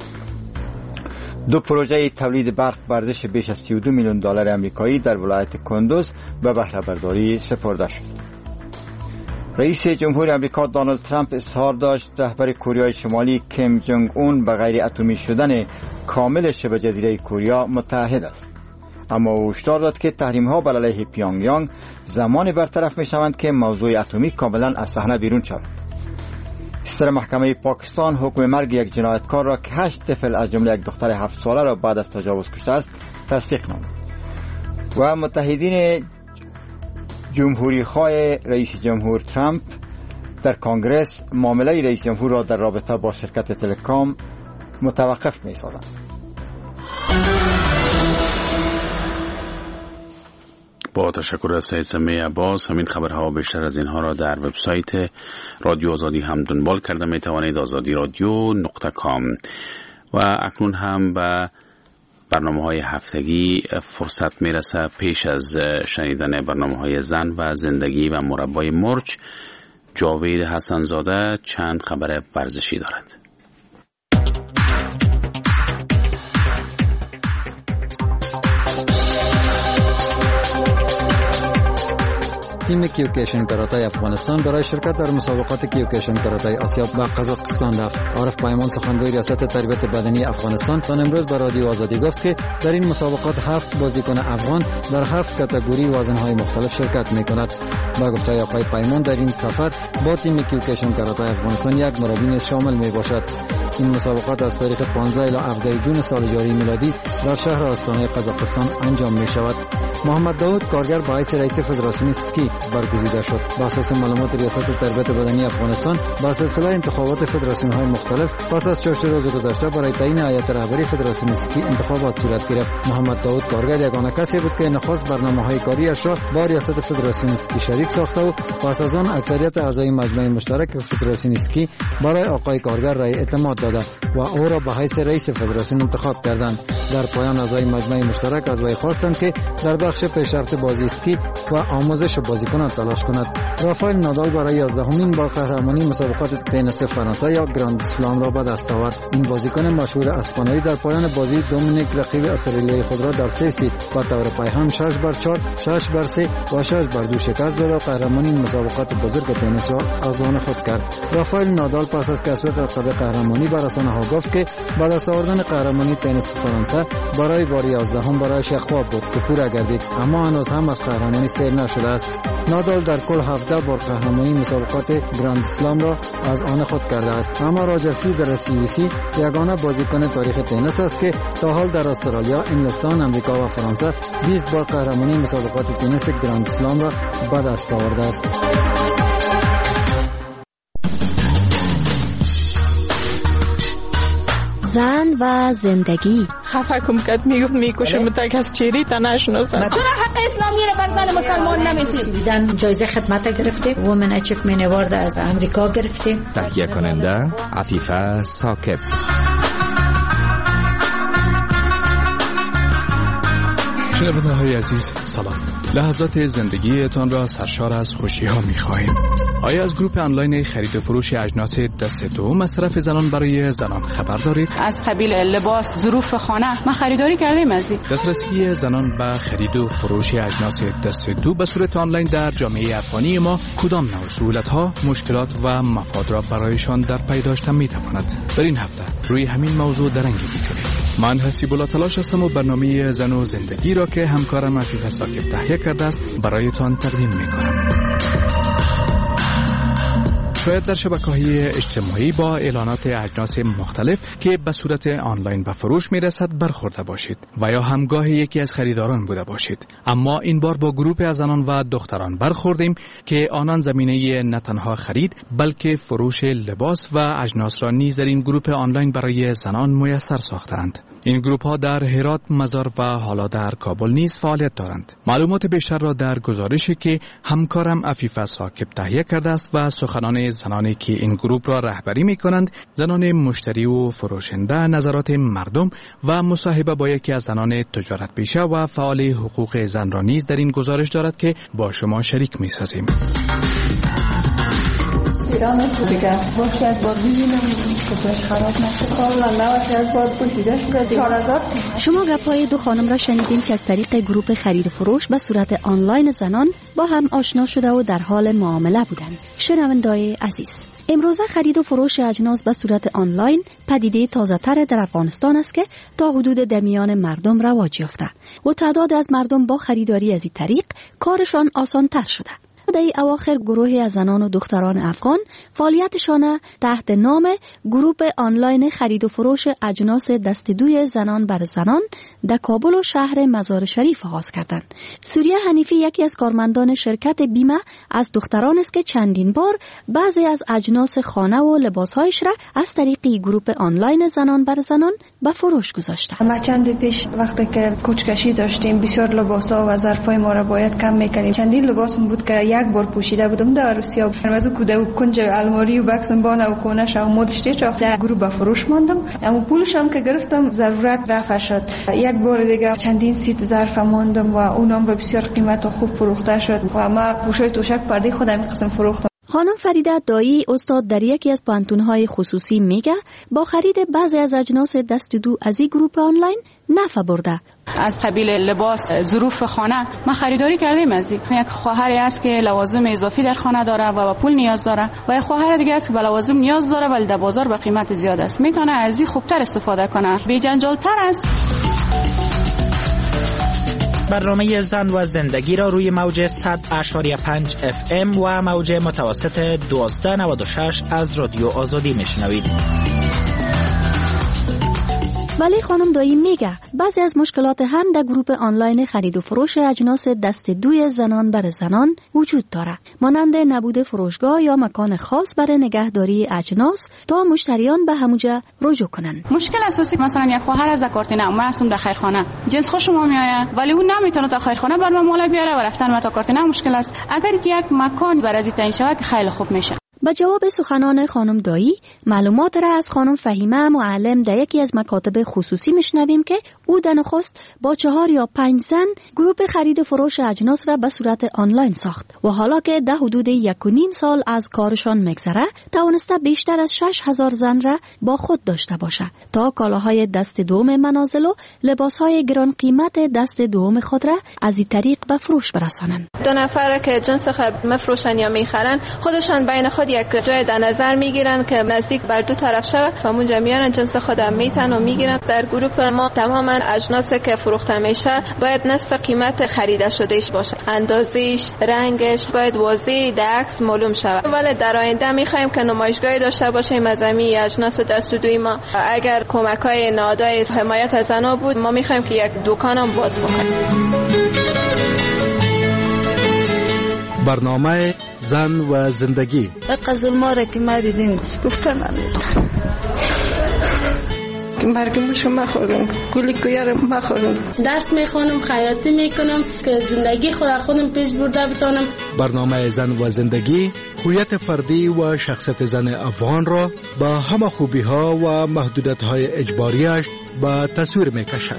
2 پروژه تولید برق به ارزش بیش از 32 میلیون دلار آمریکایی در ولایت کندوز به بهره برداری سپرده شد. رئیس جمهور آمریکا دونالد ترامپ اظهار داشت رهبر کره شمالی کیم جونگ اون به غیر اتمی شدن کامل شبه جزیره کره متحد است، اما او هشدار داد که تحریم‌ها بر علیه پیونگ یانگ زمان برطرف می‌شوند که موضوع اتمی کاملا از صحنه بیرون شود. ستر محکمه پاکستان حکم مرگ یک جنایتکار را که 8 طفل از جمله یک دختر 7 ساله را بعد از تجاوز کشته است تصدیق نمود. و متحدین جمهوری خواه رئیس جمهور ترامپ در کنگره معامله رئیس جمهور را در رابطه با شرکت تلکام متوقف می‌سازند. با تشکر از سید سمیع عباس. همین خبرها و بیشتر از اینها را در وبسایت رادیو آزادی هم دنبال کرده می توانید. azadiradyo.com. و اکنون هم به برنامه‌های هفتگی فرصت میرسه. پیش از شنیدن برنامه‌های زن و زندگی و مربای مرچ، جاوید حسن‌زاده چند خبر ورزشی دارد. تیم کیوکیشن کاراته افغانستان برای شرکت در مسابقات کیوکیشن کاراته آسیا به قزاقستان رفت. عارف پیمان سخنگوی ریاست تربیت بدنی افغانستان تا امروز به رادیو آزادی گفت که در این مسابقات 7 بازیکن افغان در 7 کاتگوری وزن‌های مختلف شرکت می‌کند. با گفته آقای پیمان در این سفر با تیم کیوکیشن کاراته افغانستان یک مربی نیز شامل می‌باشد. این مسابقات از تاریخ 15 الی 17 جون سال جاری میلادی در شهر آستانه قزاقستان انجام می‌شود. محمد داود کارگر به حیث رئیس فدراسیون اسکی برگزیده شد. بر اساس معلومات ریاست تربیت بدنی افغانستان با سلسله انتخابات فدراسیون‌های مختلف پس از 4 روز گذشته برای تعیین هیئت رهبری فدراسیون اسکی انتخابات صورت گرفت. محمد داود کارگر یگانه کسی بود که نخست برنامه‌های کاریش را با ریاست فدراسیون اسکی شریک ساخته و پس از آن اکثریت اعضای مجمع مشترک فدراسیون اسکی برای آقای کارگر رای اعتماد داده و او را به حیث رئیس فدراسیون انتخاب کردند. در پایان اعضای مجمع مشترک از وی خواستند که در بخش پیشرفت بازی اسکی و آموزش بازی بازیکن تلاش کند. رافائل نادال برای 11مین بار قهرمانی مسابقات تنیس فرانسه یا گراند اسلام را به دست آورد. این بازیکن مشهور اسپانیایی در پایان بازی دومینیک رقیب استرالیایی خود را در 3 ست با طور پیهم 6-4، 6-3 و 6-2 شکست داد و قهرمانی مسابقات بزرگ تنیس را از آن خود کرد. رافائل نادال پس از کسب لقب قهرمانی بر رسانه‌ها گفت که با دست آوردن قهرمانی تنیس فرانسه برای بار 11 برایش یک خواب بود که پورا گردید، اما هنوز هم از قهرمانی سیر نشده است. نادال در کل 17 بار قهرمانی مسابقات گراند اسلام را از آن خود کرده است، اما راجر فدرر سوئیسی یگانه بازیکن تاریخ تنیس است که تا حال در استرالیا، انگلستان، امریکا و فرانسه 20 بار قهرمانی مسابقات تنیس گراند اسلام را به دست آورده است. زن و زندگی. خفه کم کد میکشم تک از چیری تا نشناسم. چرا حق اسلامی را بر زن مسلمان نمیدید؟ دیدن جایزه خدمت گرفتیم، وومن اچیومنت اوارد از امریکا گرفتیم. تهیه کننده عفیفه ثاقب. شنونده های عزیز سلام. لحظات زندگیتان را سرشار از خوشی ها می خواهیم. آیا از گروپ آنلاین خرید و فروش اجناس دست دو مصرف زنان برای زنان خبر دارید؟ از قبیل لباس، ظروف خانه ما خریداری کردیم. از این دسترسی زنان به خرید و فروش اجناس دست دو به صورت آنلاین در جامعه افغانی ما کدام نوع سهولت‌ها، مشکلات و مفاد را برایشان در پی داشتن می‌تواند؟ در این هفته روی همین موضوع درنگی می‌کنیم. من حسیب الله تلاش هستم و برنامه زن و زندگی را که همکارم عفیفه ثاقب تهیه کرده است برایتان تقدیم می‌کنم. شاید در شبکه‌های اجتماعی با اعلانات اجناس مختلف که به صورت آنلاین به فروش میرسد برخورده باشید و یا همگاه یکی از خریداران بوده باشید. اما این بار با گروه از زنان و دختران برخوردیم که آنان زمینه نه تنها خرید بلکه فروش لباس و اجناس را نیز در این گروه آنلاین برای زنان میسر ساختند. این گروپ ها در هرات، مزار و حالا در کابل نیز فعالیت دارند. معلومات بیشتر را در گزارشی که همکارم عفیفه ثاقب تهیه کرده است و سخنان زنانی که این گروپ را رهبری می کنند، زنان مشتری و فروشنده، نظرات مردم و مصاحبه با یکی از زنان تجارت پیشه و فعال حقوق زن را نیز در این گزارش دارد که با شما شریک می سازیم. ایران دیگه باشه از بار ببینم کپش خراب نشه کاملا نباشه از بار پوشیده شده 4000. شما گپ‌های دو خانم را شنیدین که از طریق گروپ خرید و فروش به صورت آنلاین زنان با هم آشنا شده و در حال معامله بودند. شنونده‌های عزیز، امروزه خرید و فروش اجناس به صورت آنلاین پدیده تازه‌تر در افغانستان است که تا حدود در میان مردم رواج یافته و تعداد از مردم با خریداری از این طریق کارشان آسان‌تر شده. در اواخر گروهی از زنان و دختران افغان فعالیتشان تحت نام گروپ آنلاین خرید و فروش اجناس دستدوی زنان بر زنان در کابل و شهر مزار شریف آغاز کردند. سوریه حنیفی یکی از کارمندان شرکت بیمه از دختران است که چندین بار بعضی از اجناس خانه و لباسهایش را از طریق گروپ آنلاین زنان بر زنان به فروش گذاشته. ما چند پیش وقتی که کوچکشی داشتیم بسیار لباسا و ظرفای ما را باید کم می‌کردیم. چندین لباس بود که یک بار پوشیده بودم در عروسی ها فرمازو کوده و کنج الماری و بکسم بانه و کونش و مدشتی چاخت در گروه به فروش ماندم. اما پولش هم که گرفتم ضرورت رفع شد. یک بار دیگه چندین سیت ظرف ماندم و اونم به بسیار قیمت و خوب فروخته شد و ما پوشای توشک پرده خودم قسم فروختم. خانم فریده دایی استاد در یکی از پانتون‌های خصوصی میگه با خرید بعضی از اجناس دست دو از این گروپ آنلاین نفع برده. از قبیل لباس، ظروف خانه ما خریداری کردیم. از یک خواهری است که لوازم اضافی در خانه داره و با پول نیاز داره و یک خواهر دیگه است که با لوازم نیاز داره ولی در بازار به قیمت زیاد است. میتونه از این خوبتر استفاده کنه، بی جنجال‌تر است. برنامه زن و زندگی را روی موج 100.5 FM و موج متوسط 1296 از رادیو آزادی میشنوید. ولی خانم دایی میگه بعضی از مشکلات هم در گروپ آنلاین خرید و فروش اجناس دست دوی زنان بر زنان وجود داره، مانند نبود فروشگاه یا مکان خاص برای نگهداری اجناس تا مشتریان به همونجا رجوع کنن. مشکل اساسی مثلا یک خواهر از کارتینه من هستم در خیرخانه، جنس خوشم میاد ولی اون نمیتونه تا خیرخانه بر من مال بیاره و رفتن ما تا کارتینه مشکل است. اگر یک مکان برای تعیین شود خیلی خوب میشه. با جواب سخنان خانم دایی معلومات را از خانم فهیمه معلم در یکی از مکاتب خصوصی میشنویم که او در نخست با 4 یا 5 زن گروه خرید و فروش اجناس را به صورت آنلاین ساخت و حالا که در حدود 1.5 سال از کارشان میگذره توانسته بیشتر از 6,000 زن را با خود داشته باشه تا کالاهای دست دوم منازل و لباسهای گران قیمت دست دوم خود را از این طریق به فروش برسانند. 2 نفر که جنس خود مفروشن یا میخرن خودشان بین خود یک جای در نظر میگیرن که نزدیک بر 2 طرف شود و اونجا میارن جنس خود میتن و میگیرن. در گروه ما تماما اجناسی که فروخته میشه باید نصف قیمت خریده شدهش باشه. اندازهش، رنگش باید واضح در عکس معلوم شود. ولی در آینده میخوایم که نمایشگاهی داشته باشیم از همین اجناس دست‌ودوی ما. اگر کمک‌های نهادهای حمایت از زنان بود ما میخوایم که یک دکان هم باز بکنیم. برنامه زن و زندگی. قزل ما که ما دیدیم گفتن مرگمشو مخورم، گولی کویارم مخورم. درس میخونم، خیاطی میکنم که زندگی خودم پیش برده بتونم. برنامه زن و زندگی هویت فردی و شخصیت زن افغان را با همه خوبی ها و محدودیت های اجباریش به تصویر میکشد.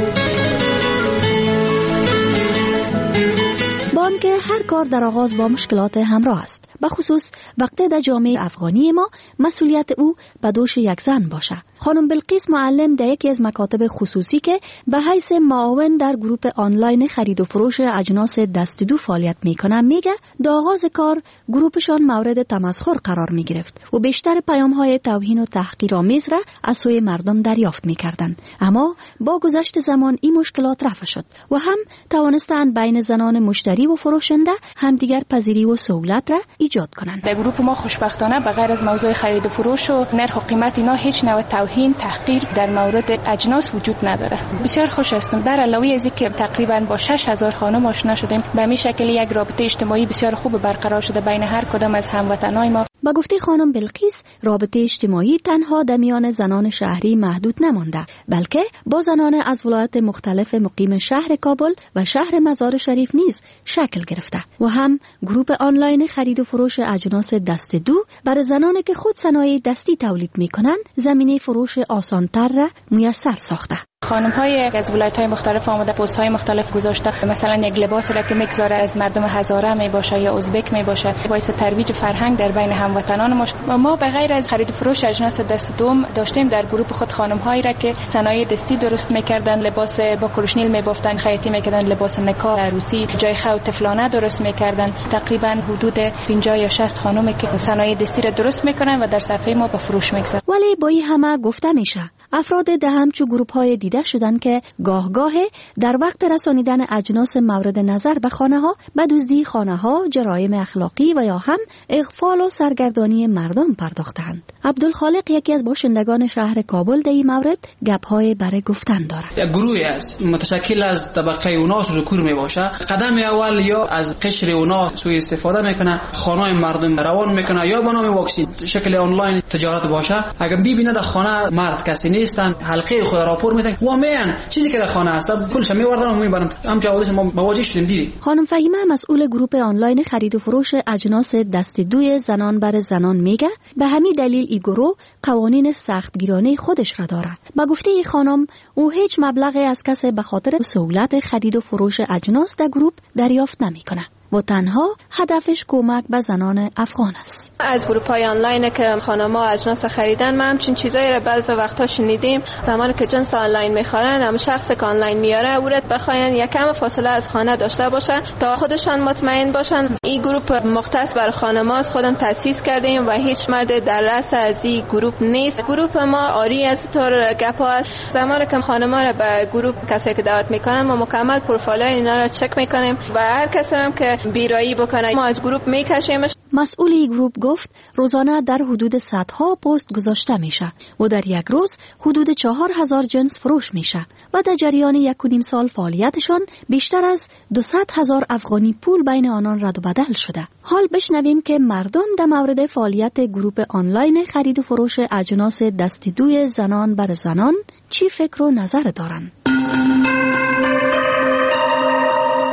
بان که هر کار در آغاز با مشکلات همراه است، بخصوص وقتی در جامعه افغانی ما مسئولیت او به دوش یک زن باشه. خانم بلقیس معلم در یکی از مکاتب خصوصی که به حیث معاون در گروه آنلاین خرید و فروش اجناس دست دو فعالیت میکنه میگه در آغاز کار گروهشان مورد تمسخر قرار میگرفت و بیشتر پیام‌های توهین و تحقیرآمیز را از سوی مردم دریافت میکردند. اما با گذشت زمان این مشکلات رفع شد و هم توانستند بین زنان مشتری و فروشنده همدیگر پذیری و سهولت را ایجاد کنند. در گروه ما خوشبختانه به غیر از موضوع خرید و فروش و نرخ و قیمت اینا هیچ نوع توهین، تحقیر در مورد اجناس وجود نداره. بسیار خوش هستم. در علاوه از اینکه تقریبا با 6,000 خانم آشنا شدیم، به همین شکل یک رابطه اجتماعی بسیار خوب برقرار شده بین هر کدام از هموطنان ما. با گفته خانم بلقیس، رابطه اجتماعی تنها در میان زنان شهری محدود نمانده، بلکه با زنان از ولایات مختلف مقیم شهر کابل و شهر مزار شریف نیز شکل گرفته و هم گروه آنلاین خرید و فروش اجناس دست دو برای زنانی که خود صنایع دستی تولید میکنند زمینه فروش آسان‌تر را میسر ساخته. خانم‌های از ولایت‌های مختلف آمده پست‌های مختلف گذاشته، مثلا یک لباس را که میگذاره از مردم هزاره می باشه یا ازبک می باشه، باعث ترویج فرهنگ در بین هموطنان ما به غیر از خرید و فروش اجناس دست دوم داشتیم در گروه خود خانم‌هایی را که صنایع دستی درست می‌کردند، لباس با کروشنیل می‌بافتند، خیاطی می‌کردند، لباس نکاح، عروسی، جای خو طفلانه درست می‌کردند. تقریبا حدود 50 یا 60 خانمی که صنایع دستی را درست می‌کنند و در صفحه ما به فروش می‌گذارند. ولی با این همه گفته میشه افراد ده همچو گروه‌های دیده شدن که گاه در وقت رسانیدن اجناس مورد نظر به خانه‌ها به دزدی خانه‌ها، جرایم اخلاقی و یا هم اغفال و سرگردانی مردم پرداختند. عبدالخالق یکی از باشندگان شهر کابل در این مورد گپ‌های برای گفتن دارد. یک گروهی است متشکل از طبقه اونا ذکور میباشه. قدم اول یا از قشر اونا سوء استفاده میکنه، خانه‌های مردم روان میکنه یا به نام واکسین شکل آنلاین تجارت باشه. اگر ببینه در خانه مرد کسی نیستن، حلقه خود راپور میدن و میان چیزی که در خانه هست کلش میوردن و میبرن. هم جوابش ما مواجه شدیم دیدی. خانم فهیمه مسئول گروه آنلاین خرید و فروش اجناس دست دوی زنان بر زنان میگه به همین دلیل این گروه قوانین سختگیرانه خودش را داره. با گفته این خانم او هیچ مبلغی از کسی به خاطر سهولت خرید و فروش اجناس در گروه دریافت نمیکنه و تنها هدفش کمک به زنان افغان است. از گروه‌های آنلاین که خانم‌ها اجناس خریدن ما همچین چیزایی رو بعضی وقتا شنیدیم. زمانی که جنس آنلاین می‌خرن هم شخصی که آنلاین میاره اورت بخواین یک کم فاصله از خانه داشته باشن تا خودشان مطمئن باشن. این گروه مختص برای خانم‌هاست، خودم تأسیس کردیم و هیچ مرد در رأس از این گروه نیست. گروه ما آری از طور گپا است. زمانی که خانم‌ها رو به گروه کسی که دعوت می‌کنن ما مکمل پروفایل اینا رو چک می‌کنیم و هر کسی هم که بیرایی بکنه ما از گروه میکشیمش. مسئول این گروه گفت روزانه در حدود صدها پست گذاشته میشه و در یک روز حدود 4,000 جنس فروش میشه و در جریان 1.5 سال فعالیتشان بیشتر از 200,000 افغانی پول بین آنان رد و بدل شده. حال بشنویم که مردم در مورد فعالیت گروه آنلاین خرید و فروش اجناس دست دوی زنان بر زنان چی فکر و نظر دارند.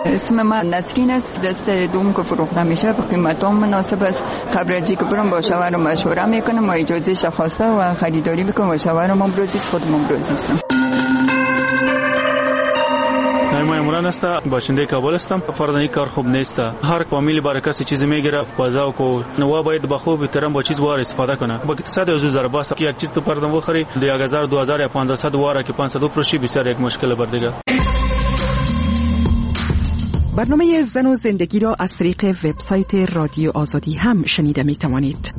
اسم من نسرین است. دست دوم که فروخته میشه به قیمت هم مناسب است. قبل از اینکه برم با شوهرم مشوره میکنم و اجازه شخصه و خریداری میکنم و شوهرم هم روزی خودم روزی هستم. ما عمران است، باشنده کابل هستم. فردانی کار خوب نیست. هر فامیلی برای کسی چیزی میگیره بازاو کو نو باید با خوب احترام با چیز وار استفاده کنه. با اقتصاد از ضرر باست که یک چیز تو پردم بخری 1000 2000 یا 1500 واره که 500 پروشی بسیار یک مشکل بر دیگه. برنامه زن و زندگی را از طریق وبسایت رادیو آزادی هم شنیده می توانید.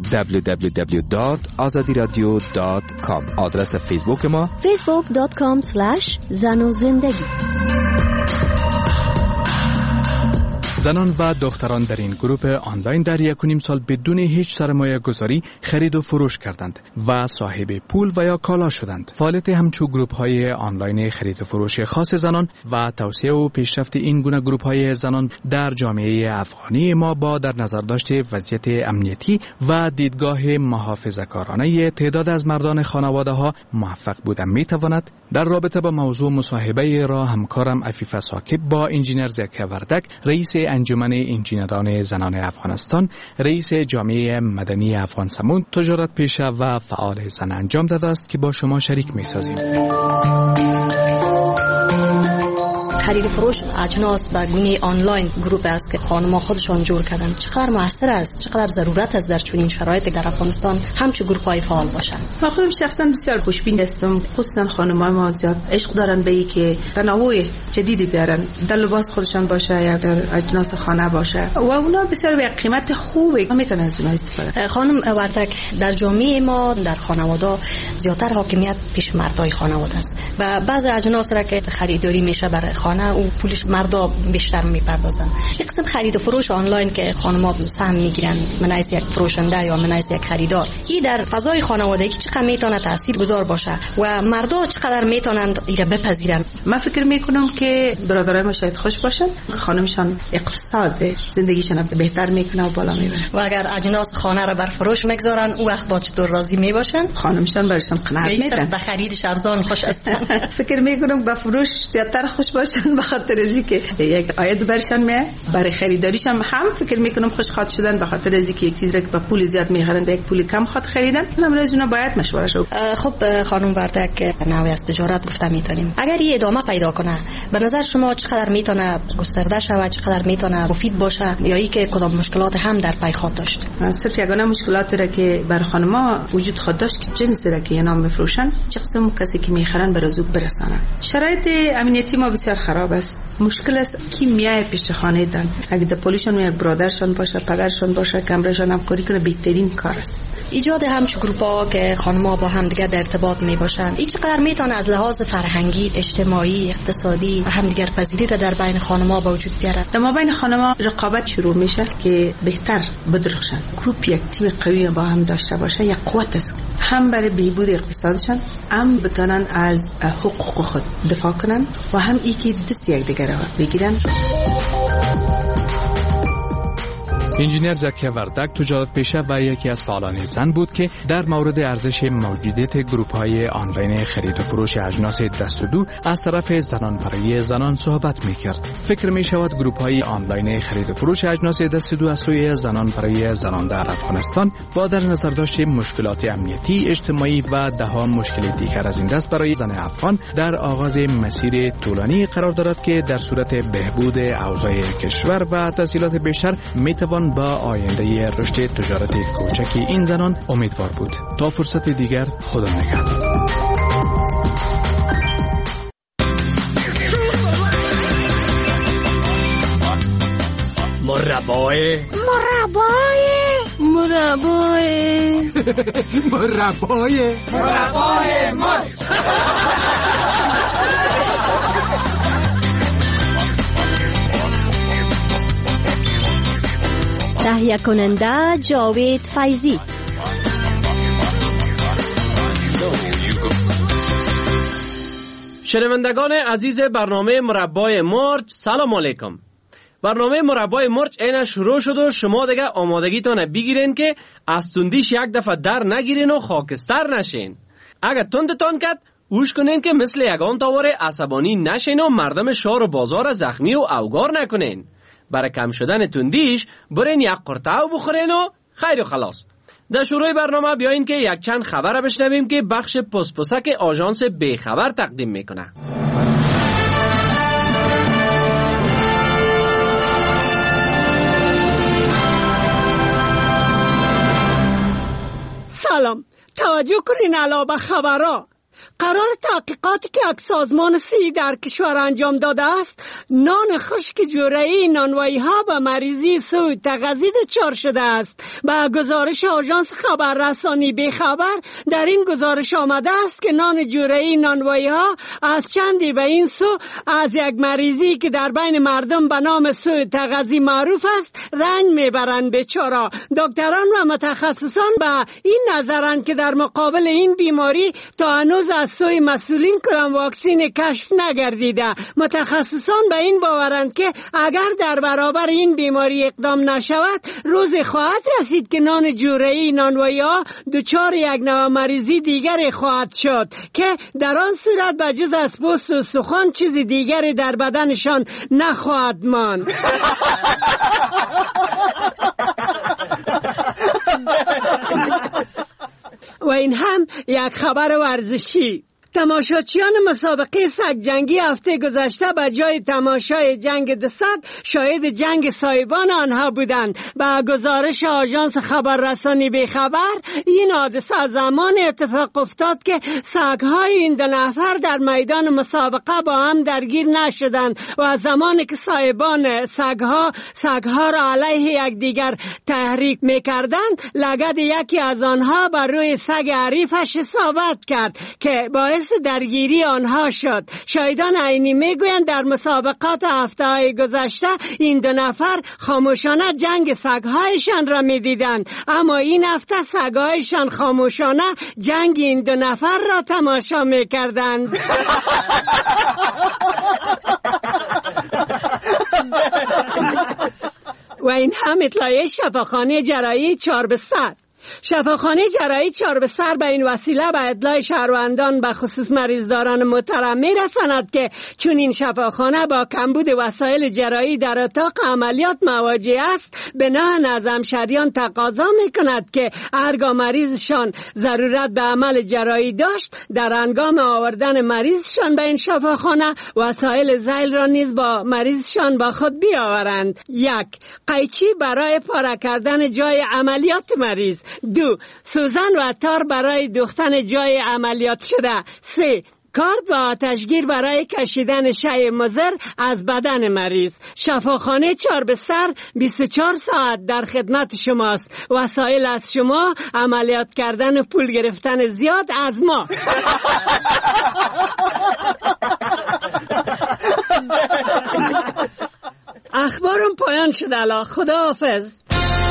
www.azadiradio.com. آدرس فیسبوک ما facebook.com/zanozindagi. زنان و دختران در این گروه آنلاین در 1.5 سال بدون هیچ سرمایه گذاری خرید و فروش کردند و صاحب پول و یا کالا شدند. فعالیت همچون گروه های آنلاین خرید و فروش خاص زنان و توسعه و پیشرفت این گونه گروه های زنان در جامعه افغانی ما با در نظر داشته وضعیت امنیتی و دیدگاه محافظه‌کارانه تعداد از مردان خانواده ها موفق بودن می تواند. در رابطه با موضوع مصاحبه را همکارم عفیفه ساکب با انجینر زکیه وردک، رئیس انجمن انجینران زنان افغانستان، رئیس جامعه مدنی افغان سمون، تجارت پیشه و فعال زن انجام داده است که با شما شریک می سازیم. خرید فروش اجناس به گونه آنلاین گروپ است که خانم‌ها خودشان جور کردن. چقدر موثر است، چقدر ضرورت است در چنین شرایط در افغانستان همچون گروپ‌های فعال باشند. من خودم شخصا بسیار خوشبین هستم، خصوصا خانم‌های ما زیاد عشق دارن به اینکه تنوع جدیدی بیارن، در لباس خودشان باشه یا در اجناس خانه باشه و اونا بسیار به قیمت خوبی میتونن از اونها استفاده. خانم وردک، در جامعه ما در خانواده زیاتر حاکمیت پیش مردای خانواده است و بعضی اجناس را که خریداری میشه برای خانه و پولش مردا بیشتر میپردازن. یک قسم خرید و فروش آنلاین که خانم‌ها سهم میگیرن من از یک فروشنده یا من از یک خریدار، این در فضای خانوادگی چقدر میتونه تاثیرگذار باشه و مردا چقدر میتونن این بپذیرن. من فکر میکنم که برادرای ما شاید خوش باشن، خانمشان اقتصاد زندگیشون بهتر میکنه و بالا میبره و اگر اجناس خانه را بر فروش میگذارن او وقت با چطور راضی میباشن؟ خانمشان برشان قناعت میدن، به خریدش ارزان خوش هستن. فکر میکنم با فروش زیادتر خوش باشن، به خاطر از که یک عاید برشان میاد. برای خریداریش هم فکر میکنم خوشخواد شدن، به خاطر از که یک چیز را که با پول زیاد میخرن به یک پول کم خاطر خریدن. امروز اونا باید مشوره شو. خب خانم وردک، نوعی از تجارت گفته میتونیم اگر این ادامه پیدا کنه به نظر شما چقدر میتونه گسترده شود، چقدر میتونه مفید باشه یا ای که کدام مشکلات هم در پی خود داشت؟ صرف یگانه مشکلاتی را که بر خانم‌ها وجود خود داشت که جنسی را که اینا میفروشن چه قسم کسی که میخرن بر زود برسانن. شرایط امنیتی ما بسیار خراب است. مشکل است کی میای پیش خانه دن. اگه د پلیسشون یک برادرشون باشه، پدرشون باشه، کمرشون هم کاری کنه، بهترین کار است. ایجاد همچون گروپ‌ها که خانم‌ها با هم دیگه در ارتباط میباشن این چقدر میتونه از لحاظ فرهنگی، اجتماعی، اقتصادی و همدیگر پذیری را در بین خانم‌ها به وجود بیاره؟ در مابین خانم‌ها رقابت شروع میشه که بهتر بدرخشن. گروپ یک تیم قوی با هم داشته باشه یک قوت است، هم برای بهبود اقتصادشان، هم بتونن از حقوق خود دفاع کنن و هم یکی دست یک دیگر را بگیرن. انجینر زکیه وردک تجارت پیشه و یکی از فعالان زن بود که در مورد ارزش موجودیت گروپ‌های آنلاین خرید و فروش اجناس دست و دو از طرف زنان برای زنان صحبت می‌کرد. فکر می‌شود گروپ‌های آنلاین خرید و فروش اجناس دست و دو از سوی زنان برای زنان در افغانستان با در نظر داشته مشکلات امنیتی، اجتماعی و ده‌ها مشکل دیگر از این دست برای زن افغان در آغاز مسیر طولانی قرار دارد که در صورت بهبود اوضاع کشور و تسهیلات بیشتر می‌توان با آینده رشد تجارت کوچک این زنان امیدوار بود. تا فرصت دیگر، خدا نگهدار. مربای تهیه کننده جاوید فیضی. شنوندگان عزیز برنامه مربای مرج، سلام علیکم. برنامه مربای مرج اینا شروع شد و شما دیگه آمادگیتون بگیرین که از تندیش یک دفعه در نگیرین و خاکستر نشین. اگه تندتان کرد گوش کنین که مثل یگان تاور عصبانی نشین و مردم شهر و بازار زخمی و اوگار نکنین. برای کم شدن تندیش برین یک قرطه بخورین و خیر و خلاص. در شروع برنامه بیاین که یک چند خبر بشنویم که بخش پسپسک آژانس بیخبر تقدیم میکنه. سلام، توجه کنین علاوه به خبرها. قرار تحقیقاتی که یک سازمان صحی در کشور انجام داده است، نان خشک جرعه‌ای نانوایی ها به مریضی سوء تغذیه دچار شده است. با گزارش آژانس خبررسانی بیخبر در این گزارش آمده است که نان جرعه‌ای نانوایی ها از چندی به این سو از یک مریضی که در بین مردم به نام سوء تغذیه معروف است رنج میبرند. بیچاره دکتران و متخصصان به این نظرند که در مقابل این بیماری تا هنوز از سوی مسئولین کدام واکسین کشف نگردیده. متخصصان به این باورند که اگر در برابر این بیماری اقدام نشود، روزی خواهد رسید که نان جرعه‌ای نانوایی ها دچار یک نوع مریضی دیگری خواهد شد که در آن صورت به جز از پوست و سخن چیز دیگری در بدنشان نخواهد ماند. و این هم یک خبر ورزشی. تماشاچیان مسابقه سگ جنگی هفته گذشته به جای تماشای جنگ دو سگ شاهد جنگ سایبان آنها بودند. با گزارش آژانس خبررسانی بیخبر، این حادثه زمان اتفاق افتاد که سگ‌های این دو نفر در میدان مسابقه با هم درگیر نشدند و زمانی که سایبان سگ‌ها را علیه یکدیگر تحریک می‌کردند، لگد یکی از آنها بر روی سگ حریفش اصابت کرد که باعث درگیری آنها شد. شاهدان عینی میگویند در مسابقات هفته‌های گذشته این دو نفر خاموشانه جنگ سگ‌هایشان را می‌دیدند، اما این هفته سگ‌هایشان خاموشانه جنگ این دو نفر را تماشا می‌کردند. و این هم اطلاعیه شفاخانه جراحی 4 شفاخانه جراحی 4 به این وسیله به اطلاع شهروندان به خصوص مریضداران محترم میرساند که چون این شفاخانه با کمبود وسایل جراحی در اتاق عملیات مواجه است، بناهن از همشهریان تقاضا میکند که هرگاه مریضشان ضرورت به عمل جراحی داشت، در هنگام آوردن مریضشان به این شفاخانه وسایل ذیل را نیز با مریضشان با خود بیاورند. 1. قیچی برای پاره کردن جای عملیات مریض. 2. سوزن و تار برای دوختن جای عملیات شده. 3. کارد و آتشگیر برای کشیدن شیء مضر از بدن مریض. شفاخانه 4 بستر 24 ساعت در خدمت شماست. وسایل از شما، عملیات کردن و پول گرفتن زیاد از ما. اخبارم پایان شد. الله خداحافظ.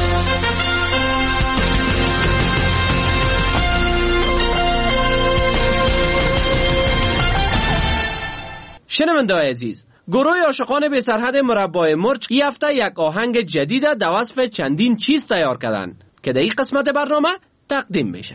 شنونده عزیز، گروه عاشقان بی سرحد مربای مرچ این هفته یک آهنگ جدید در وصف چندین چیز تیار کردن که در این قسمت برنامه تقدیم میشه.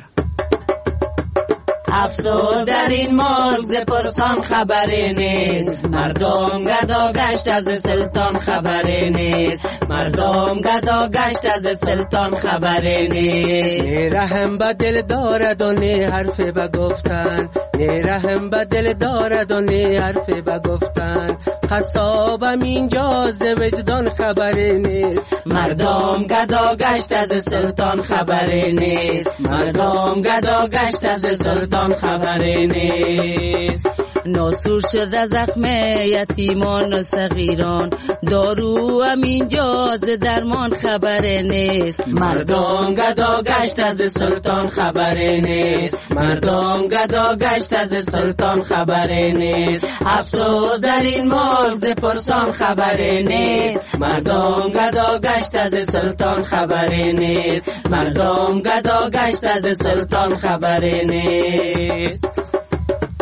افسوس در این ملک ز پرسان خبری نیست، مردم گدا گشت از سلطان خبری نیست، مردم گدا گشت از سلطان خبری نیست. نه رحم به دل دارد و نه حرف به گفتن، نه رحم به دل دارد و نه حرف به گفتن، قصابم اینجا ز وجدان خبری نیست، مردم گدا گشت از سلطان خبری نیست، مردم گدا گشت از سلطان خبری نیست. ناسور شده زخم یتیمان و صغیران، دارو هم اینجا ز درمان خبری نیست، مردم گدا گشت از سلطان خبری نیست، مردم گدا گشت از سلطان خبری نیست. افسوس در این ملک ز پرسان خبری نیست، مردم گدا گشت از سلطان خبری نیست، مردم گدا گشت از سلطان خبری نیست.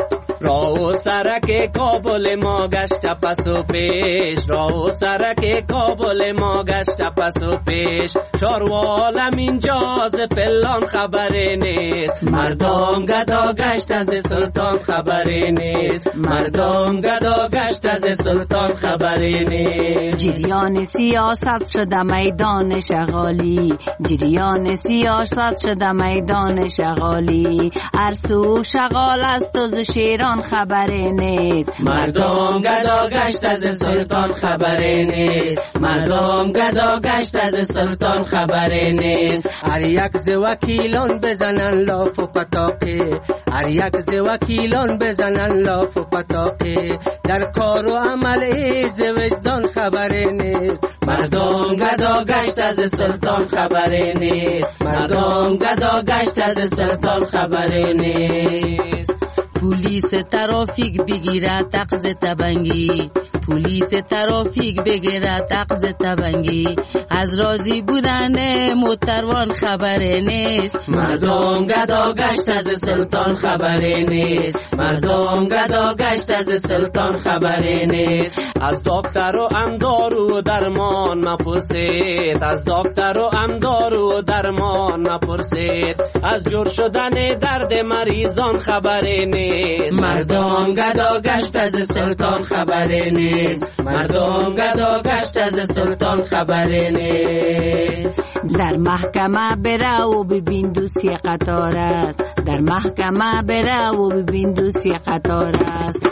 راه و سرک کابل ما گشت پس و پیش، راه و سرک کابل ما گشت پس و پیش. چاروالم اینجا ز پلان خبری نیست، مردم گدا گشت از سلطان خبری نیست، مردم گدا گشت از سلطان خبری نیست. جریان سیاست شده میدان شغالی، جریان سیاست شده میدان شغالی. هر سو شغال است و ز شیران خبری نیست، مردم گدا گشت از سلطان خبری نیست، مردم گدا گشت از سلطان خبری نیست. هر یک ز وکیلان بزنن لاف و پتاقه، هر یک ز وکیلان بزنن لاف و پتاقه. در کار و عمل ز وجدان خبری نیست، مردم گدا گشت از سلطان خبری نیست، مردم گدا گشت از سلطان خبری نیست. پلیس ترافیک بگیره تقض تبنگی، پلیس ترافیک بگیره تقض تبنگی. از راضی بودن متروان خبری نیست، مردم گدا گشت از سلطان خبری نیست، مردم گدا گشت از سلطان خبری نیست. از دکتر و امدار و درمان مپرسید، از دکتر و امدار و درمان مپرسید. از جور شدن درد مریضان خبری نیست، مردم گدا گشت از سلطان خبری نیست، مردم گدا گشت از سلطان خبری نیست. در محکمه بره و ببین دوستی قطار است، در محکمه بره و ببین دوستی قطار است.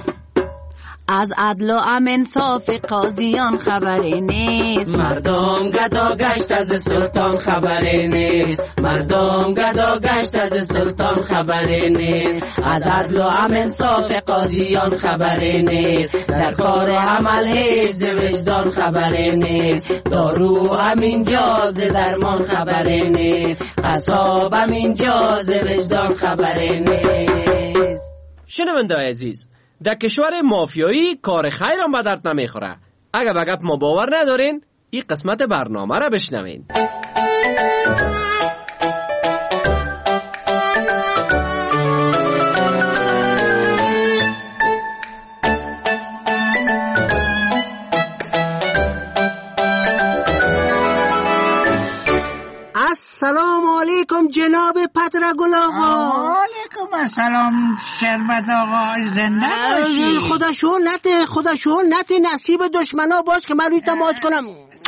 از عدل و انصاف قاضیان خبری نیست، مردم گدا گشت از سلطان خبری نیست، مردم گدا گشت از سلطان خبری نیست. از عدل و انصاف قاضیان خبری نیست، در کار و عمل هیچ وجدان خبری نیست. دارو همین جاز درمان خبری نیست، قصاب همین جاز وجدان خبری نیست. شنونده عزیز، در کشور مافیایی کار خیر هم به درد نمیخوره. اگه به گپ ما باور ندارین، این قسمت برنامه را بشنوین. سلام علیکم جناب پترگل آقا. علیکم السلام شربت آقا، زنده باشی. خدا شو نته نصیب دشمنا باش که من روی تماس کنم.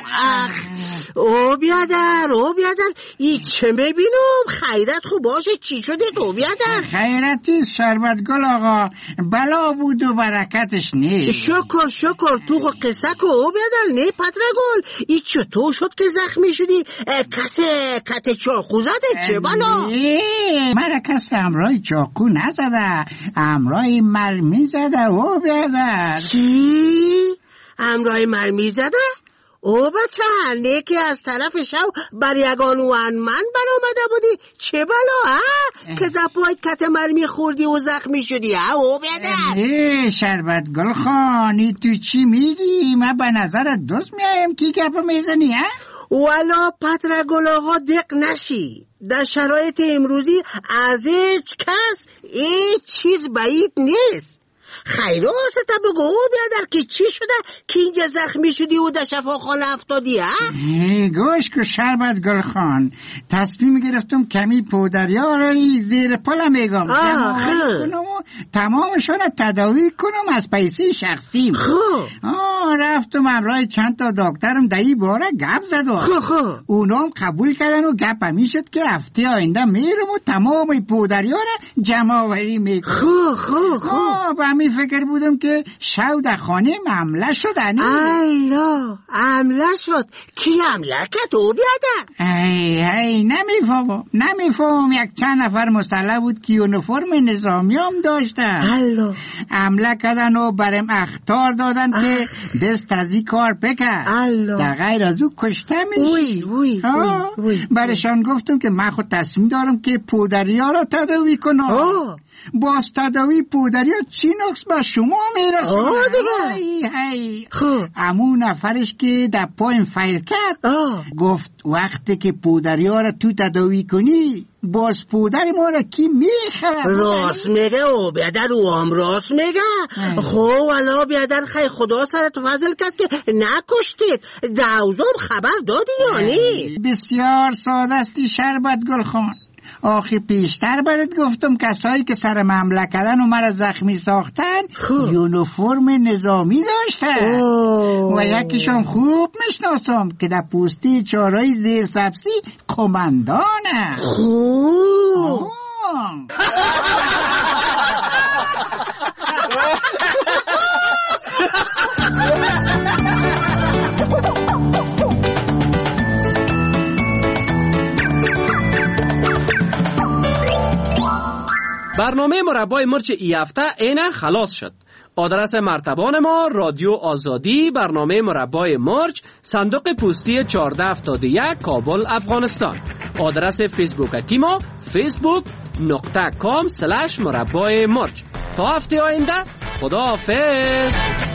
او بیادر ای چه ببینم؟ خیرت خوب باشه، چی شده تو بیادر؟ خیرتی شربت گل آقا، بلا بود و برکتش نیست. شکر تو قصه که او بیادر نه پترگل، ای چطور شد که زخمی شدی؟ کسی کت چاقو زده چه بلا؟ من کسی امرای چاقو نزده، امرای مرمی زده او بیادر. چی؟ امرای مرمی زده؟ او بچه هنده که از طرف شو بر یگان و انمن برآمده بودی چه بلا که در پایت کت مرمی خوردی و زخمی شدی او بیادر؟ شربت گل خانی تو چی میگی؟ من به نظرت دوست میایم کی گپ میزنی والا پترگل آقا دق نشی، در شرایط امروزی از هیچ کس هیچ چیز بعید نیست. خیلی آسته بگو بیادر که چی شده که اینجا زخمی شدی و در شفاخانه افتادی گوش که شربت گل خان، تصمیم گرفتم کمی پودریا را زیر پلم میگم تمامشون تداوی کنم از پیسه شخصیم. رفتم امرای چند تا دکترم دایی باره گپ زد و اونام قبول کردن و گپ همی شد که هفته آینده میرم و تمام پودریا را جمع آوری میکنم. با همین فکر بودم که شو در خانه حمله شدنی. ایلا حمله شد؟ کی حمله که تو بیادر؟ نمیفهم یک چند نفر مسلح بود که یونیفرم نظامی هم داشتن. حمله کردن و برم اخطار دادن که دست از این کار بکن، در غیر از او کشته میشی. برشان گفتم که من خود تصمیم دارم که پودریا را تداوی کنم. باز تداوی پودریا چی نقص با شما میرسه؟ امون نفرش که در پایم فیر کرد گفت وقتی که پودریا را تو تداوی کنی باز پودر ما را کی میخره؟ راست میگه او بیادر، او هم راست میگه. خب والا بیادر خیلی خدا سرت فضل کرد که نکشتید. دوزم خبر دادی یعنی؟ بسیار ساده استی شربت گل خان. آخی پیشتر برات گفتم کسایی که سر مملکتن و مرا زخمی ساختن یونیفرم نظامی داشتن و یکیشون خوب میشناسم که در پوستی چارای زیر سبزی کماندانه. برنامه مربای مرچ ای هفته اینه خلاص شد. آدرس مرتبان ما رادیو آزادی، برنامه مربای مرچ، صندوق پستی 1471 کابل افغانستان. آدرس فیسبوک اکی ما facebook.com/مربای مرچ. تا هفته آینده خدا حافظ.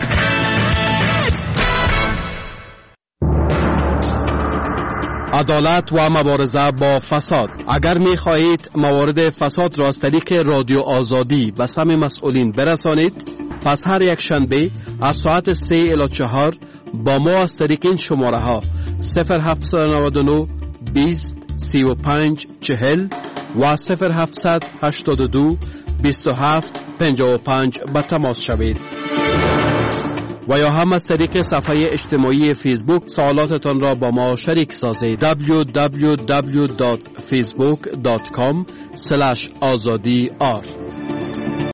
عدالت و مبارزه با فساد. اگر می خواهید موارد فساد را از طریق رادیو آزادی به سمع مسئولین برسانید، پس هر یک شنبه از ساعت 3 الی 4 با ما از طریق این شماره ها 0799 20 35 40 و 0782 27 55 به تماس شوید. و یا هم از طریق صفحه اجتماعی فیسبوک سوالاتتان را با ما شریک سازید. www.facebook.com/azadi